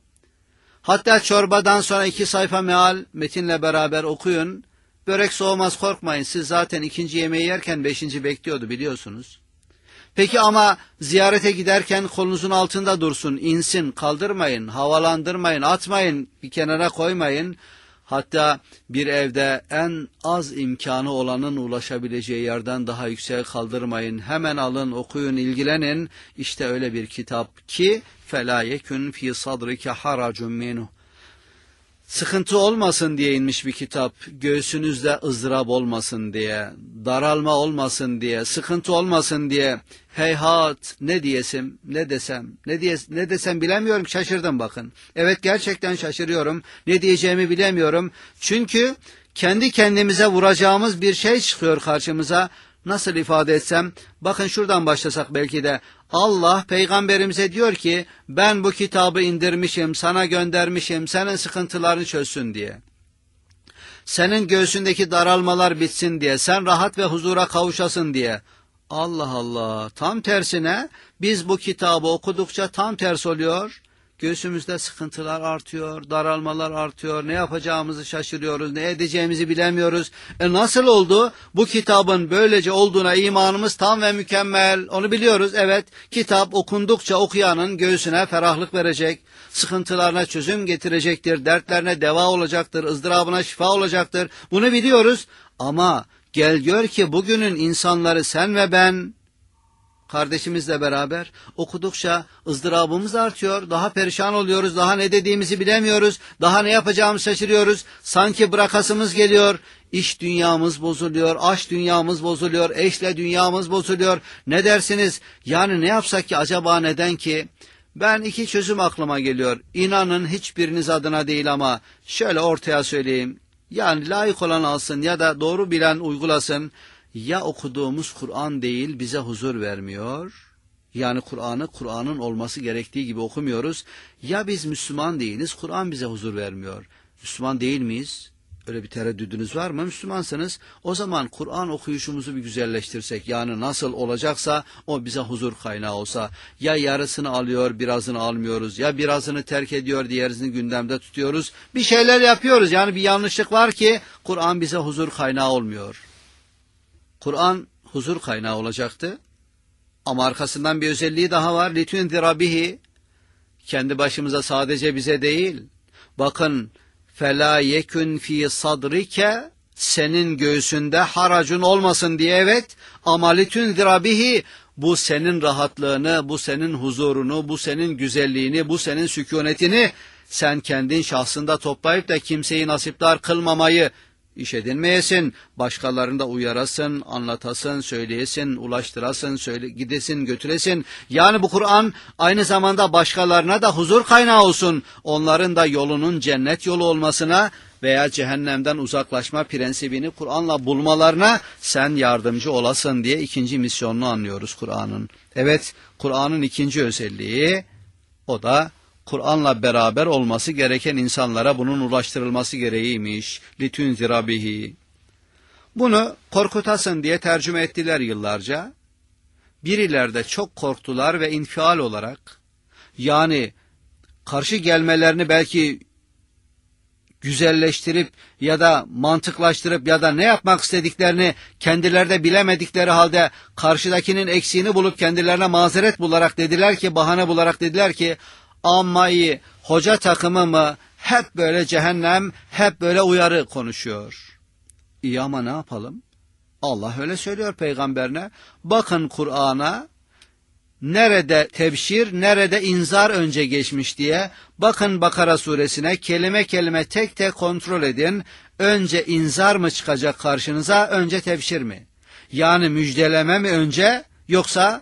Hatta çorbadan sonra iki sayfa meal metinle beraber okuyun. Börek soğumaz, korkmayın, siz zaten ikinci yemeği yerken beşinci bekliyordu biliyorsunuz. Peki ama ziyarete giderken kolunuzun altında dursun, insin, kaldırmayın, havalandırmayın, atmayın, bir kenara koymayın. Hatta bir evde en az imkanı olanın ulaşabileceği yerden daha yüksek kaldırmayın. Hemen alın, okuyun, ilgilenin. İşte öyle bir kitap ki فَلَا يَكُنْ ف۪ي صَدْرِكَ حَرَجٌ مِنْهُ. Sıkıntı olmasın diye inmiş bir kitap, göğsünüzde ızdırap olmasın diye, daralma olmasın diye, sıkıntı olmasın diye. Heyhat, ne diyesim, ne desem, ne diye, ne desem bilemiyorum, şaşırdım bakın. Evet, gerçekten şaşırıyorum, ne diyeceğimi bilemiyorum. Çünkü kendi kendimize vuracağımız bir şey çıkıyor karşımıza. Nasıl ifade etsem, bakın şuradan başlasak belki de. Allah peygamberimize diyor ki, ben bu kitabı indirmişim, sana göndermişim, senin sıkıntılarını çözsün diye. Senin göğsündeki daralmalar bitsin diye, sen rahat ve huzura kavuşasın diye. Allah Allah, tam tersine biz bu kitabı okudukça tam ters oluyor. göğsümüzde sıkıntılar artıyor, daralmalar artıyor, ne yapacağımızı şaşırıyoruz, ne edeceğimizi bilemiyoruz. E nasıl oldu? Bu kitabın böylece olduğuna imanımız tam ve mükemmel, onu biliyoruz. Evet, kitap okundukça okuyanın göğsüne ferahlık verecek, sıkıntılarına çözüm getirecektir, dertlerine deva olacaktır, ızdırabına şifa olacaktır. Bunu biliyoruz ama gel gör ki bugünün insanları, sen ve ben, kardeşimizle beraber okudukça ızdırabımız artıyor, daha perişan oluyoruz, daha ne dediğimizi bilemiyoruz, daha ne yapacağımızı şaşırıyoruz, sanki bırakasımız geliyor, iş dünyamız bozuluyor, aşk dünyamız bozuluyor, eşle dünyamız bozuluyor. Ne dersiniz? Yani ne yapsak ki acaba, neden ki? Ben iki çözüm aklıma geliyor. İnanın hiçbiriniz adına değil ama şöyle ortaya söyleyeyim. Yani layık olan alsın ya da doğru bilen uygulasın. Ya okuduğumuz Kur'an değil, bize huzur vermiyor. Yani Kur'an'ı Kur'an'ın olması gerektiği gibi okumuyoruz. Ya biz Müslüman değiliz, Kur'an bize huzur vermiyor. Müslüman değil miyiz? Öyle bir tereddüdünüz var mı? Müslümansınız. O zaman Kur'an okuyuşumuzu bir güzelleştirsek, yani nasıl olacaksa o bize huzur kaynağı olsa. Ya yarısını alıyor, birazını almıyoruz. Ya birazını terk ediyor, diğerini gündemde tutuyoruz. Bir şeyler yapıyoruz. Yani bir yanlışlık var ki Kur'an bize huzur kaynağı olmuyor. Kur'an huzur kaynağı olacaktı. Ama arkasından bir özelliği daha var. لِتُنْذِرَ bihi. Kendi başımıza, sadece bize değil. Bakın, فَلَا يَكُنْ ف۪ي صَدْرِكَ, senin göğsünde haracun olmasın diye, evet. Ama لِتُنْذِرَ bihi, bu senin rahatlığını, bu senin huzurunu, bu senin güzelliğini, bu senin sükunetini sen kendin şahsında toplayıp da kimseyi nasipdar kılmamayı İş edinmeyesin, başkalarını da uyarasın, anlatasın, söyleyesin, ulaştırasın, söyle, gidesin, götüresin. Yani bu Kur'an aynı zamanda başkalarına da huzur kaynağı olsun. Onların da yolunun cennet yolu olmasına veya cehennemden uzaklaşma prensibini Kur'an'la bulmalarına sen yardımcı olasın diye ikinci misyonunu anlıyoruz Kur'an'ın. Evet, Kur'an'ın ikinci özelliği, o da Kur'an'la beraber olması gereken insanlara bunun ulaştırılması gereğiymiş. لِتُنْذِرَ bihi. Bunu korkutasın diye tercüme ettiler yıllarca. Birileri de çok korktular ve infial olarak, yani karşı gelmelerini belki güzelleştirip ya da mantıklaştırıp ya da ne yapmak istediklerini kendileri de bilemedikleri halde karşıdakinin eksiğini bulup kendilerine mazeret bularak dediler ki, bahane bularak dediler ki, amma iyi, hoca takımı mı hep böyle cehennem, hep böyle uyarı konuşuyor. İyi ama ne yapalım? Allah öyle söylüyor peygamberine. Bakın Kur'an'a, nerede tebşir, nerede inzar önce geçmiş diye. Bakın Bakara suresine, kelime kelime tek tek kontrol edin. Önce inzar mı çıkacak karşınıza, önce tebşir mi? Yani müjdeleme mi önce, yoksa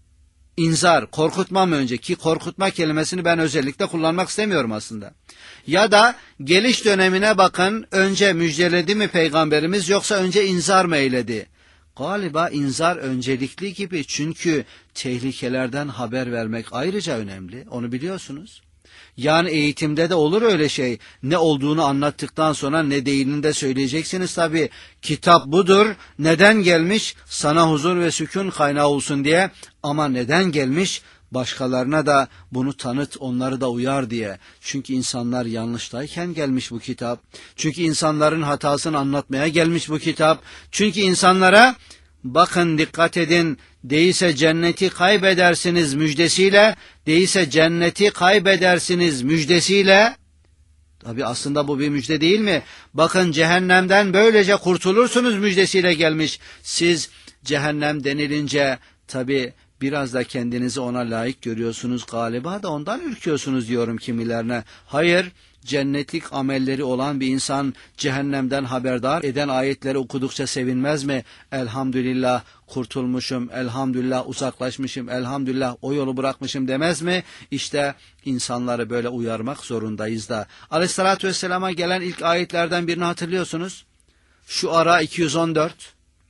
İnzar, korkutma mı önce? Ki korkutma kelimesini ben özellikle kullanmak istemiyorum aslında. Ya da geliş dönemine bakın, önce müjdeledi mi peygamberimiz, yoksa önce inzar mı eyledi? Galiba inzar öncelikli gibi, çünkü tehlikelerden haber vermek ayrıca önemli, onu biliyorsunuz. Yani eğitimde de olur öyle şey. Ne olduğunu anlattıktan sonra ne değilini de söyleyeceksiniz tabii. Kitap budur. Neden gelmiş? Sana huzur ve sükun kaynağı olsun diye. Ama neden gelmiş? Başkalarına da bunu tanıt, onları da uyar diye. Çünkü insanlar yanlıştayken gelmiş bu kitap. Çünkü insanların hatasını anlatmaya gelmiş bu kitap. Çünkü insanlara, bakın dikkat edin, değilse cenneti kaybedersiniz müjdesiyle, değilse cenneti kaybedersiniz müjdesiyle, tabi aslında bu bir müjde değil mi? Bakın cehennemden böylece kurtulursunuz müjdesiyle gelmiş. Siz cehennem denilince tabi biraz da kendinizi ona layık görüyorsunuz galiba da ondan ürküyorsunuz diyorum kimilerine. Hayır, cennetlik amelleri olan bir insan cehennemden haberdar eden ayetleri okudukça sevinmez mi? Elhamdülillah kurtulmuşum, elhamdülillah uzaklaşmışım, elhamdülillah o yolu bırakmışım demez mi? İşte insanları böyle uyarmak zorundayız da. Aleyhissalatü vesselama gelen ilk ayetlerden birini hatırlıyorsunuz. Şu ara iki yüz on dört,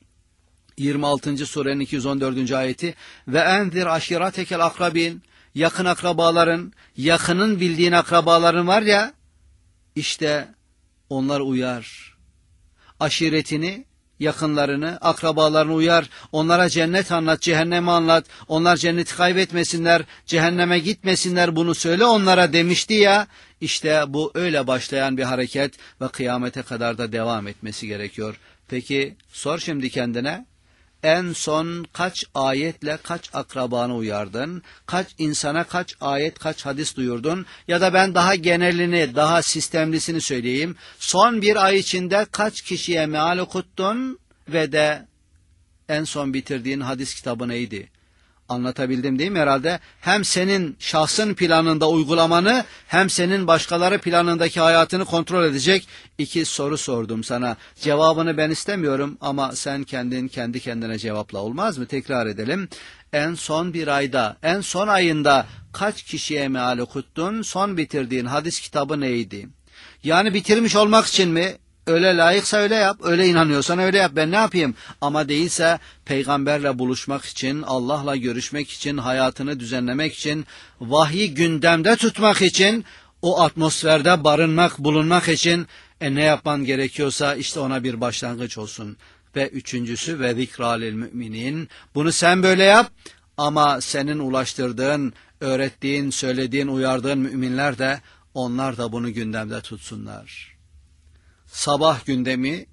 yirmi altıncı surenin iki yüz on dördüncü ayeti. Ve enzir aşiratekel akrabin, yakın akrabaların, yakının bildiğin akrabaların var ya, işte onlar uyar. Aşiretini, yakınlarını, akrabalarını uyar, onlara cennet anlat, cehennemi anlat, onlar cenneti kaybetmesinler, cehenneme gitmesinler, bunu söyle onlara demişti ya. İşte bu öyle başlayan bir hareket ve kıyamete kadar da devam etmesi gerekiyor. Peki sor şimdi kendine, en son kaç ayetle kaç akrabanı uyardın, kaç insana kaç ayet, kaç hadis duyurdun, ya da ben daha genelini, daha sistemlisini söyleyeyim, son bir ay içinde kaç kişiye meal okuttun ve de en son bitirdiğin hadis kitabı neydi? Anlatabildim değil mi herhalde? Hem senin şahsın planında uygulamanı, hem senin başkaları planındaki hayatını kontrol edecek iki soru sordum sana. Cevabını ben istemiyorum ama sen kendin kendi kendine cevapla, olmaz mı? Tekrar edelim. En son bir ayda, en son ayında kaç kişiye meal okuttun? Son bitirdiğin hadis kitabı neydi? Yani bitirmiş olmak için mi? Öyle layıksa öyle yap, öyle inanıyorsan öyle yap, ben ne yapayım? Ama değilse peygamberle buluşmak için, Allah'la görüşmek için, hayatını düzenlemek için, vahyi gündemde tutmak için, o atmosferde barınmak, bulunmak için e ne yapman gerekiyorsa işte ona bir başlangıç olsun. Ve üçüncüsü ve zikralil müminin, bunu sen böyle yap ama senin ulaştırdığın, öğrettiğin, söylediğin, uyardığın müminler de, onlar da bunu gündemde tutsunlar. Sabah gündemi,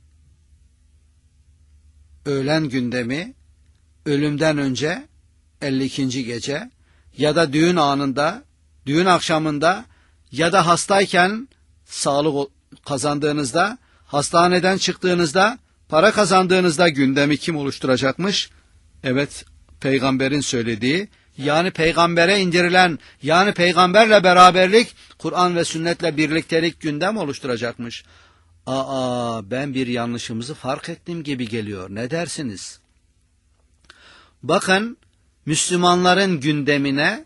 öğlen gündemi, ölümden önce elli ikinci gece ya da düğün anında, düğün akşamında ya da hastayken, sağlık kazandığınızda, hastaneden çıktığınızda, para kazandığınızda gündemi kim oluşturacakmış? Evet, peygamberin söylediği, yani peygambere indirilen, yani peygamberle beraberlik, Kur'an ve sünnetle birliktelik gündem oluşturacakmış. Aa, ben bir yanlışımızı fark ettim gibi geliyor. Ne dersiniz? Bakın, Müslümanların gündemine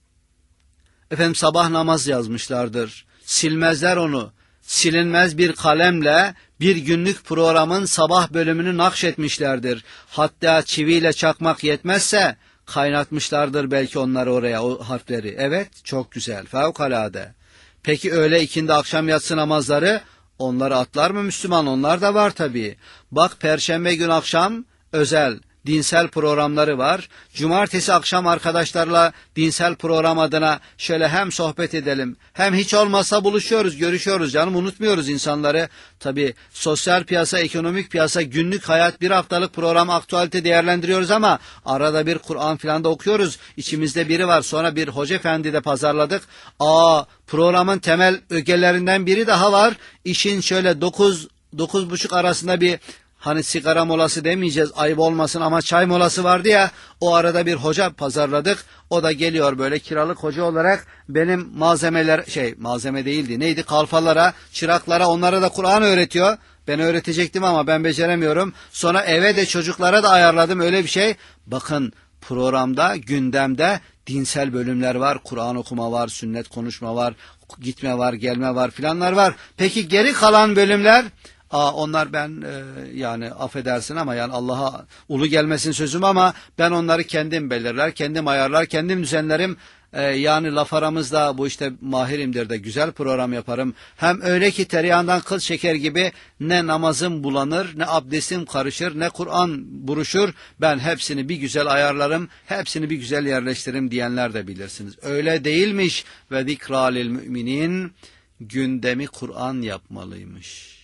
efendim sabah namaz yazmışlardır. Silmezler onu. Silinmez bir kalemle bir günlük programın sabah bölümünü nakşetmişlerdir. Hatta çiviyle çakmak yetmezse kaynatmışlardır belki onları oraya, o harfleri. Evet, çok güzel, fevkalade. Peki öğle, ikindi, akşam yatsı namazları, onları atlar mı Müslüman? Onlar da var tabii. Bak, perşembe gün akşam özel dinsel programları var. Cumartesi akşam arkadaşlarla dinsel program adına şöyle hem sohbet edelim, hem hiç olmazsa buluşuyoruz, görüşüyoruz canım, unutmuyoruz insanları. Tabii sosyal piyasa, ekonomik piyasa, günlük hayat, bir haftalık program, aktualite değerlendiriyoruz ama arada bir Kur'an filan da okuyoruz. İçimizde biri var, sonra bir hoca efendi de pazarladık. Aa, programın temel ögelerinden biri daha var. İşin şöyle dokuz, dokuz buçuk arasında bir, hani sigara molası demeyeceğiz, ayıp olmasın ama çay molası vardı ya, o arada bir hoca pazarladık. O da geliyor böyle kiralık hoca olarak, benim malzemeler, şey malzeme değildi neydi, kalfalara, çıraklara, onlara da Kur'an öğretiyor. Ben öğretecektim ama ben beceremiyorum. Sonra eve de çocuklara da ayarladım, öyle bir şey. Bakın, programda, gündemde dinsel bölümler var, Kur'an okuma var, sünnet konuşma var, gitme var, gelme var filanlar var. Peki geri kalan bölümler? Aa, onlar ben e, yani affedersin ama yani Allah'a ulu gelmesin sözüm ama ben onları kendim belirler, kendim ayarlar, kendim düzenlerim. E, yani laf aramızda bu işte mahirimdir de güzel program yaparım. Hem öyle ki tereyağından kıl çeker gibi, ne namazım bulanır, ne abdestim karışır, ne Kur'an buruşur. Ben hepsini bir güzel ayarlarım, hepsini bir güzel yerleştiririm diyenler de bilirsiniz. Öyle değilmiş ve zikralil müminin, gündemi Kur'an yapmalıymış.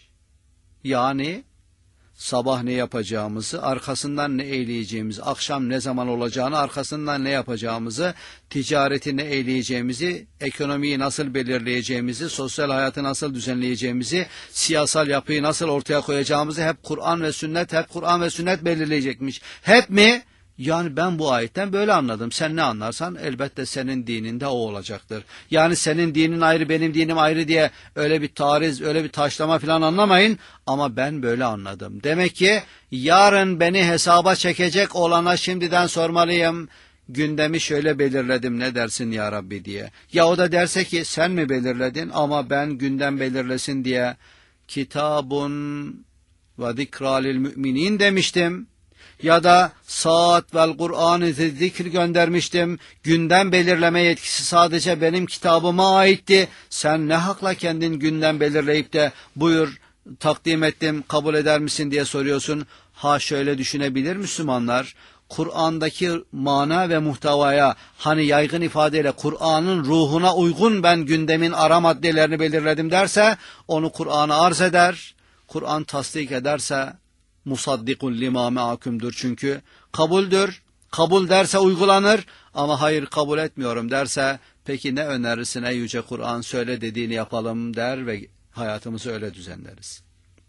Yani sabah ne yapacağımızı, arkasından ne eyleyeceğimizi, akşam ne zaman olacağını, arkasından ne yapacağımızı, ticareti ne eyleyeceğimizi, ekonomiyi nasıl belirleyeceğimizi, sosyal hayatı nasıl düzenleyeceğimizi, siyasal yapıyı nasıl ortaya koyacağımızı hep Kur'an ve sünnet, hep Kur'an ve sünnet belirleyecekmiş. Hep mi? Yani ben bu ayetten böyle anladım. Sen ne anlarsan elbette senin dininde o olacaktır. Yani senin dinin ayrı, benim dinim ayrı diye öyle bir tariz, öyle bir taşlama falan anlamayın. Ama ben böyle anladım. Demek ki yarın beni hesaba çekecek olana şimdiden sormalıyım. Gündemi şöyle belirledim, ne dersin ya Rabbi diye. Ya o da derse ki sen mi belirledin, ama ben gündem belirlesin diye kitabun ve zikralil müminin demiştim. Ya da saat vel Kur'an-ı zikr göndermiştim. Gündem belirleme yetkisi sadece benim kitabıma aitti. Sen ne hakla kendin gündem belirleyip de buyur takdim ettim, kabul eder misin diye soruyorsun. Ha, şöyle düşünebilir Müslümanlar, Kur'an'daki mana ve muhtevaya, hani yaygın ifadeyle Kur'an'ın ruhuna uygun ben gündemin ara maddelerini belirledim derse, onu Kur'an'a arz eder. Kur'an tasdik ederse musaddikun lima me'akumdur, çünkü kabuldür. Kabul derse uygulanır, ama hayır kabul etmiyorum derse, peki ne önerirsin ey yüce Kur'an, söyle dediğini yapalım der ve hayatımızı öyle düzenleriz.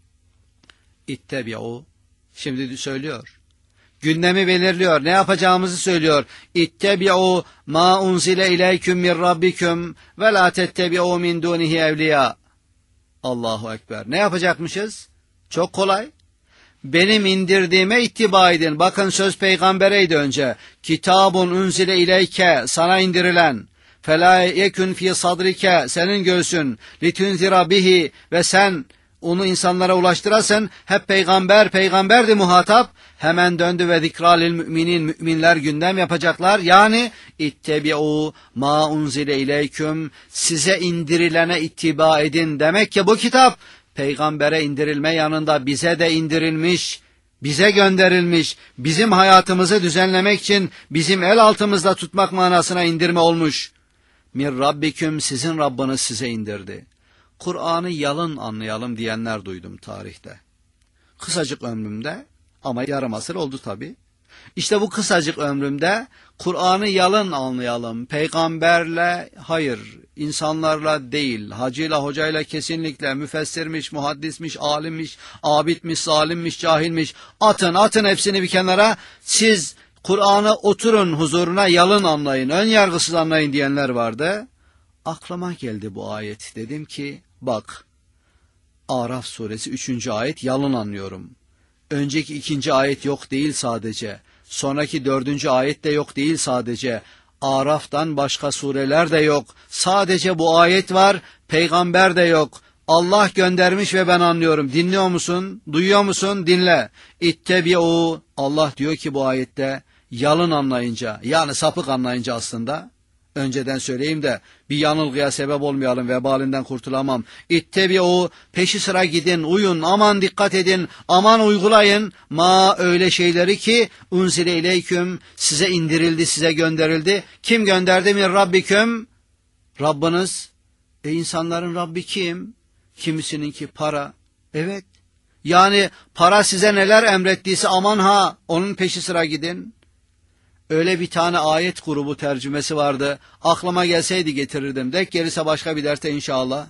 İttebi'u, şimdi söylüyor. Gündemi belirliyor, ne yapacağımızı söylüyor. İttebi'u ma unzile ileyküm min rabbikum ve la tettebi'u min dunihi evliya. Allahu Ekber. Ne yapacakmışız? Çok kolay. Benim indirdiğime ittiba edin. Bakın, söz peygambereydi önce. Kitabun unzile ileyke, sana indirilen. Fela yekun fi sadrike, senin göğsün. Litunzira bihi, ve sen onu insanlara ulaştırasın. Hep peygamber, peygamberdi muhatap. Hemen döndü ve zikralil müminin, müminler gündem yapacaklar. Yani ittebi'u ma unzile ileyküm, size indirilene ittiba edin. Demek ki bu kitap peygambere indirilme yanında bize de indirilmiş, bize gönderilmiş, bizim hayatımızı düzenlemek için bizim el altımızda tutmak manasına indirme olmuş. Min rabbiküm, sizin Rabbiniz size indirdi. Kur'an'ı yalın anlayalım diyenler duydum tarihte. Kısacık ömrümde, ama yarım asır oldu tabi. İşte bu kısacık ömrümde Kur'an'ı yalın anlayalım. Peygamberle hayır, insanlarla değil, hacıyla hocayla kesinlikle, müfessirmiş, muhaddismiş, alimmiş, abidmiş, zalimmiş, cahilmiş. Atın, atın hepsini bir kenara. Siz Kur'an'ı oturun huzuruna yalın anlayın, ön yargısız anlayın diyenler vardı. Aklıma geldi bu ayet. Dedim ki bak, Araf suresi üçüncü ayet, yalın anlıyorum. Önceki ikinci ayet yok değil sadece. Sonraki dördüncü ayet de yok değil sadece. Araf'tan başka sureler de yok. Sadece bu ayet var. Peygamber de yok. Allah göndermiş ve ben anlıyorum. Dinliyor musun? Duyuyor musun? Dinle. İttebi'u. Allah diyor ki bu ayette, yalın anlayınca, yani sapık anlayınca aslında, önceden söyleyeyim de bir yanılgıya sebep olmayalım, vebalinden kurtulamam. İttebi'u, peşi sıra gidin, uyun, aman dikkat edin, aman uygulayın. Ma, öyle şeyleri ki unzile ileyküm, size indirildi, size gönderildi. Kim gönderdi? Min rabbiküm, Rabbiniz. E insanların Rabbi kim? Kimisininki para. Evet. Yani para size neler emrettiyse aman ha, onun peşi sıra gidin. Öyle bir tane ayet grubu tercümesi vardı. Aklıma gelseydi getirirdim. Dek gelirse başka bir derste inşallah.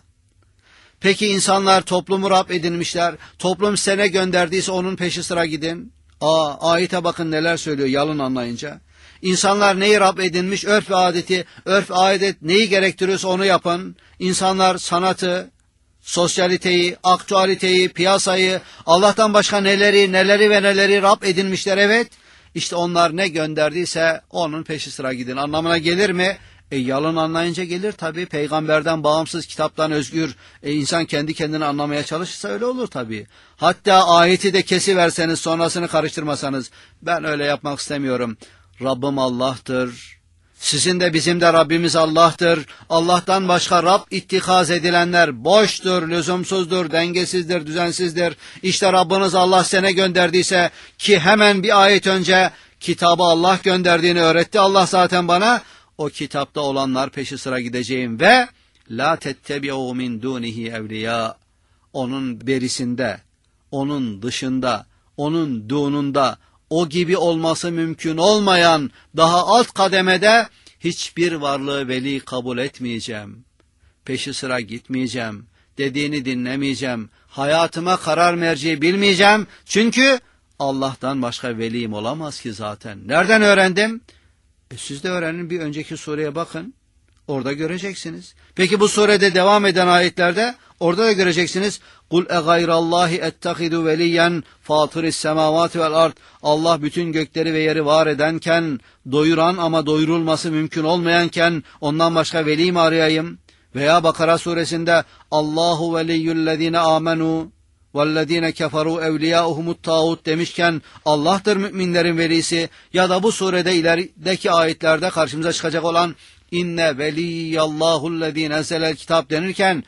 Peki insanlar toplumu Rab edinmişler. Toplum size ne gönderdiyse onun peşi sıra gidin. Aa, ayete bakın neler söylüyor yalın anlayınca. İnsanlar neyi Rab edinmiş? Örf ve adeti. Örf ve adet neyi gerektiriyorsa onu yapın. İnsanlar sanatı, sosyaliteyi, aktüaliteyi, piyasayı, Allah'tan başka neleri, neleri ve neleri Rab edinmişler, evet. İşte onlar ne gönderdiyse onun peşi sıra gidin. Anlamına gelir mi? E yalın anlayınca gelir tabii. Peygamberden bağımsız, kitaptan özgür. E insan kendi kendini anlamaya çalışırsa öyle olur tabii. Hatta ayeti de kesiverseniz, sonrasını karıştırmasanız. Ben öyle yapmak istemiyorum. Rabbim Allah'tır. Sizin de bizim de Rabbimiz Allah'tır. Allah'tan başka Rab ittikaz edilenler boştur, lüzumsuzdur, dengesizdir, düzensizdir. İşte Rabbiniz Allah sene gönderdiyse, ki hemen bir ayet önce kitabı Allah gönderdiğini öğretti Allah zaten bana. O kitapta olanlar peşi sıra gideceğim ve la tettebi'u min dunihi evliya. Onun berisinde, onun dışında, onun dununda, o gibi olması mümkün olmayan daha alt kademede hiçbir varlığı veli kabul etmeyeceğim. Peşi sıra gitmeyeceğim. Dediğini dinlemeyeceğim. Hayatıma karar merci bilmeyeceğim. Çünkü Allah'tan başka velim olamaz ki zaten. Nereden öğrendim? E siz de öğrenin, bir önceki sureye bakın. Orada göreceksiniz. Peki bu surede devam eden ayetlerde orada da göreceksiniz. Kul e gayrallahi ettehidu veliyen fatiris semavati vel ard. Allah bütün gökleri ve yeri var edenken, doyuran ama doyurulması mümkün olmayanken ondan başka veli mi arayayım? Veya Bakara suresinde Allahu veliyyüllezine amenu vellezine keferu evliyauhumut tağut demişken Allah'tır müminlerin velisi. Ya da bu surede ilerideki ayetlerde karşımıza çıkacak olan İnne veliyyallahullezî nezzelel kitap denirken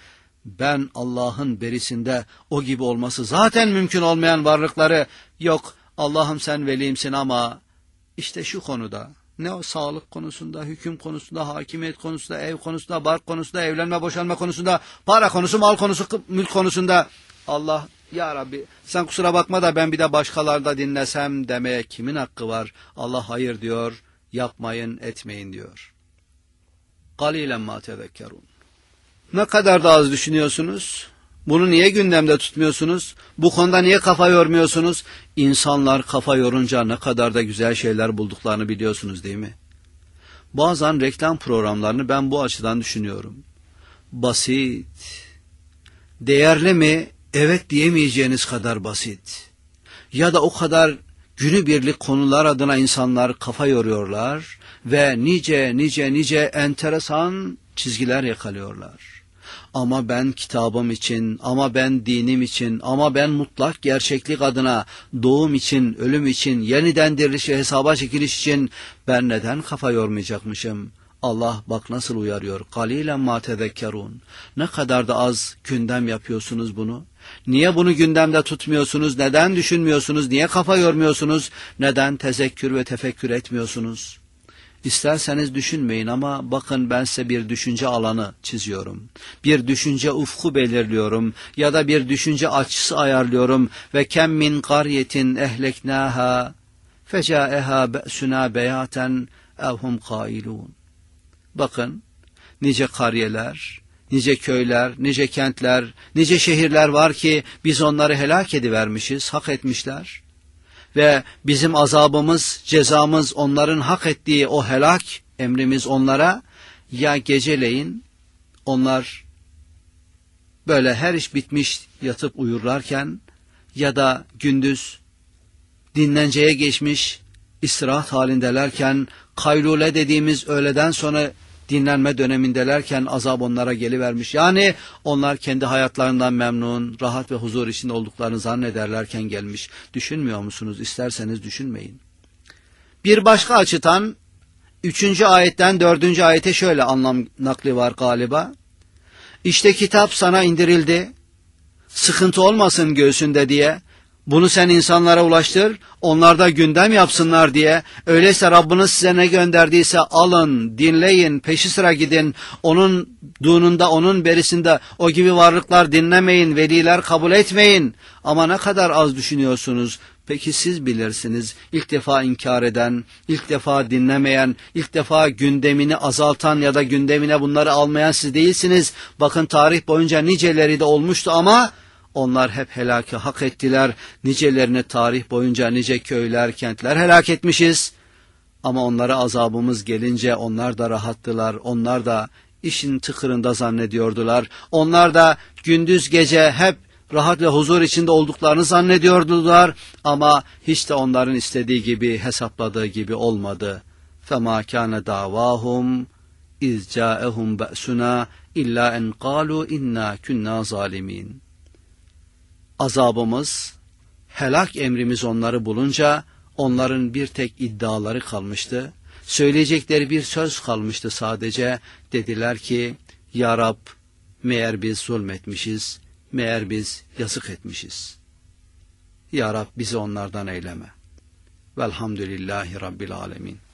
ben Allah'ın berisinde o gibi olması zaten mümkün olmayan varlıkları, yok Allah'ım sen velimsin ama işte şu konuda, ne o sağlık konusunda, hüküm konusunda, hakimiyet konusunda, ev konusunda, bark konusunda, evlenme boşanma konusunda, para konusu, mal konusu, mülk konusunda, Allah ya Rabbi sen kusura bakma da ben bir de başkalarda dinlesem demeye kimin hakkı var? Allah hayır diyor, yapmayın etmeyin diyor. Kalilen ma tezekkerun. Ne kadar da az düşünüyorsunuz? Bunu niye gündemde tutmuyorsunuz? Bu konuda niye kafa yormuyorsunuz? İnsanlar kafa yorunca ne kadar da güzel şeyler bulduklarını biliyorsunuz değil mi? Bazen reklam programlarını ben bu açıdan düşünüyorum. Basit. Değerli mi? Evet diyemeyeceğiniz kadar basit. Ya da o kadar günübirlik konular adına insanlar kafa yoruyorlar ve nice nice nice enteresan çizgiler yakalıyorlar. Ama ben kitabım için, ama ben dinim için, ama ben mutlak gerçeklik adına, doğum için, ölüm için, yeniden diriliş ve hesaba çekiliş için ben neden kafa yormayacakmışım? Allah bak nasıl uyarıyor. Kalilen ma tezekkerun. Ne kadar da az gündem yapıyorsunuz bunu. Niye bunu gündemde tutmuyorsunuz? Neden düşünmüyorsunuz? Niye kafa yormuyorsunuz? Neden tezekkür ve tefekkür etmiyorsunuz? İsterseniz düşünmeyin ama bakın ben size bir düşünce alanı çiziyorum. Bir düşünce ufku belirliyorum ya da bir düşünce açısı ayarlıyorum. Ve kem min qaryetin ehleknaha fecaeha be'suna beyaten evhum kailun. Bakın nice kariyeler, nice köyler, nice kentler, nice şehirler var ki biz onları helak edivermişiz, hak etmişler. Ve bizim azabımız, cezamız onların hak ettiği o helak emrimiz onlara, ya geceleyin onlar böyle her iş bitmiş yatıp uyurlarken ya da gündüz dinlenceye geçmiş istirahat halindelerken, kaylule dediğimiz öğleden sonra dinlenme dönemindelerken azap onlara gelivermiş. Yani onlar kendi hayatlarından memnun, rahat ve huzur içinde olduklarını zannederlerken gelmiş. Düşünmüyor musunuz? İsterseniz düşünmeyin. Bir başka açıdan üçüncü ayetten dördüncü ayete şöyle anlam nakli var galiba. İşte kitap sana indirildi, sıkıntı olmasın göğsünde diye. Bunu sen insanlara ulaştır, onlar da gündem yapsınlar diye. Öyleyse Rabbiniz size ne gönderdiyse alın, dinleyin, peşi sıra gidin. Onun dununda, onun berisinde o gibi varlıklar dinlemeyin, veliler kabul etmeyin. Ama ne kadar az düşünüyorsunuz. Peki siz bilirsiniz. İlk defa inkar eden, ilk defa dinlemeyen, ilk defa gündemini azaltan ya da gündemine bunları almayan siz değilsiniz. Bakın tarih boyunca niceleri de olmuştu ama onlar hep helaki hak ettiler. Nicelerini tarih boyunca nice köyler, kentler helak etmişiz. Ama onlara azabımız gelince onlar da rahattılar. Onlar da işin tıkırında zannediyordular. Onlar da gündüz gece hep rahat ve huzur içinde olduklarını zannediyordular. Ama hiç de onların istediği gibi, hesapladığı gibi olmadı. فَمَا كَانَ دَعْوَاهُمْ اِذْ جَاءَهُمْ بَأْسُنَا اِلَّا اَنْ قَالُوا اِنَّا كُنَّا ظَالِمِينَ. Azabımız, helak emrimiz onları bulunca onların bir tek iddiaları kalmıştı. Söyleyecekleri bir söz kalmıştı sadece. Dediler ki, Ya Rab, meğer biz zulmetmişiz, meğer biz yazık etmişiz. Ya Rab bizi onlardan eyleme. Velhamdülillahi Rabbil alemin.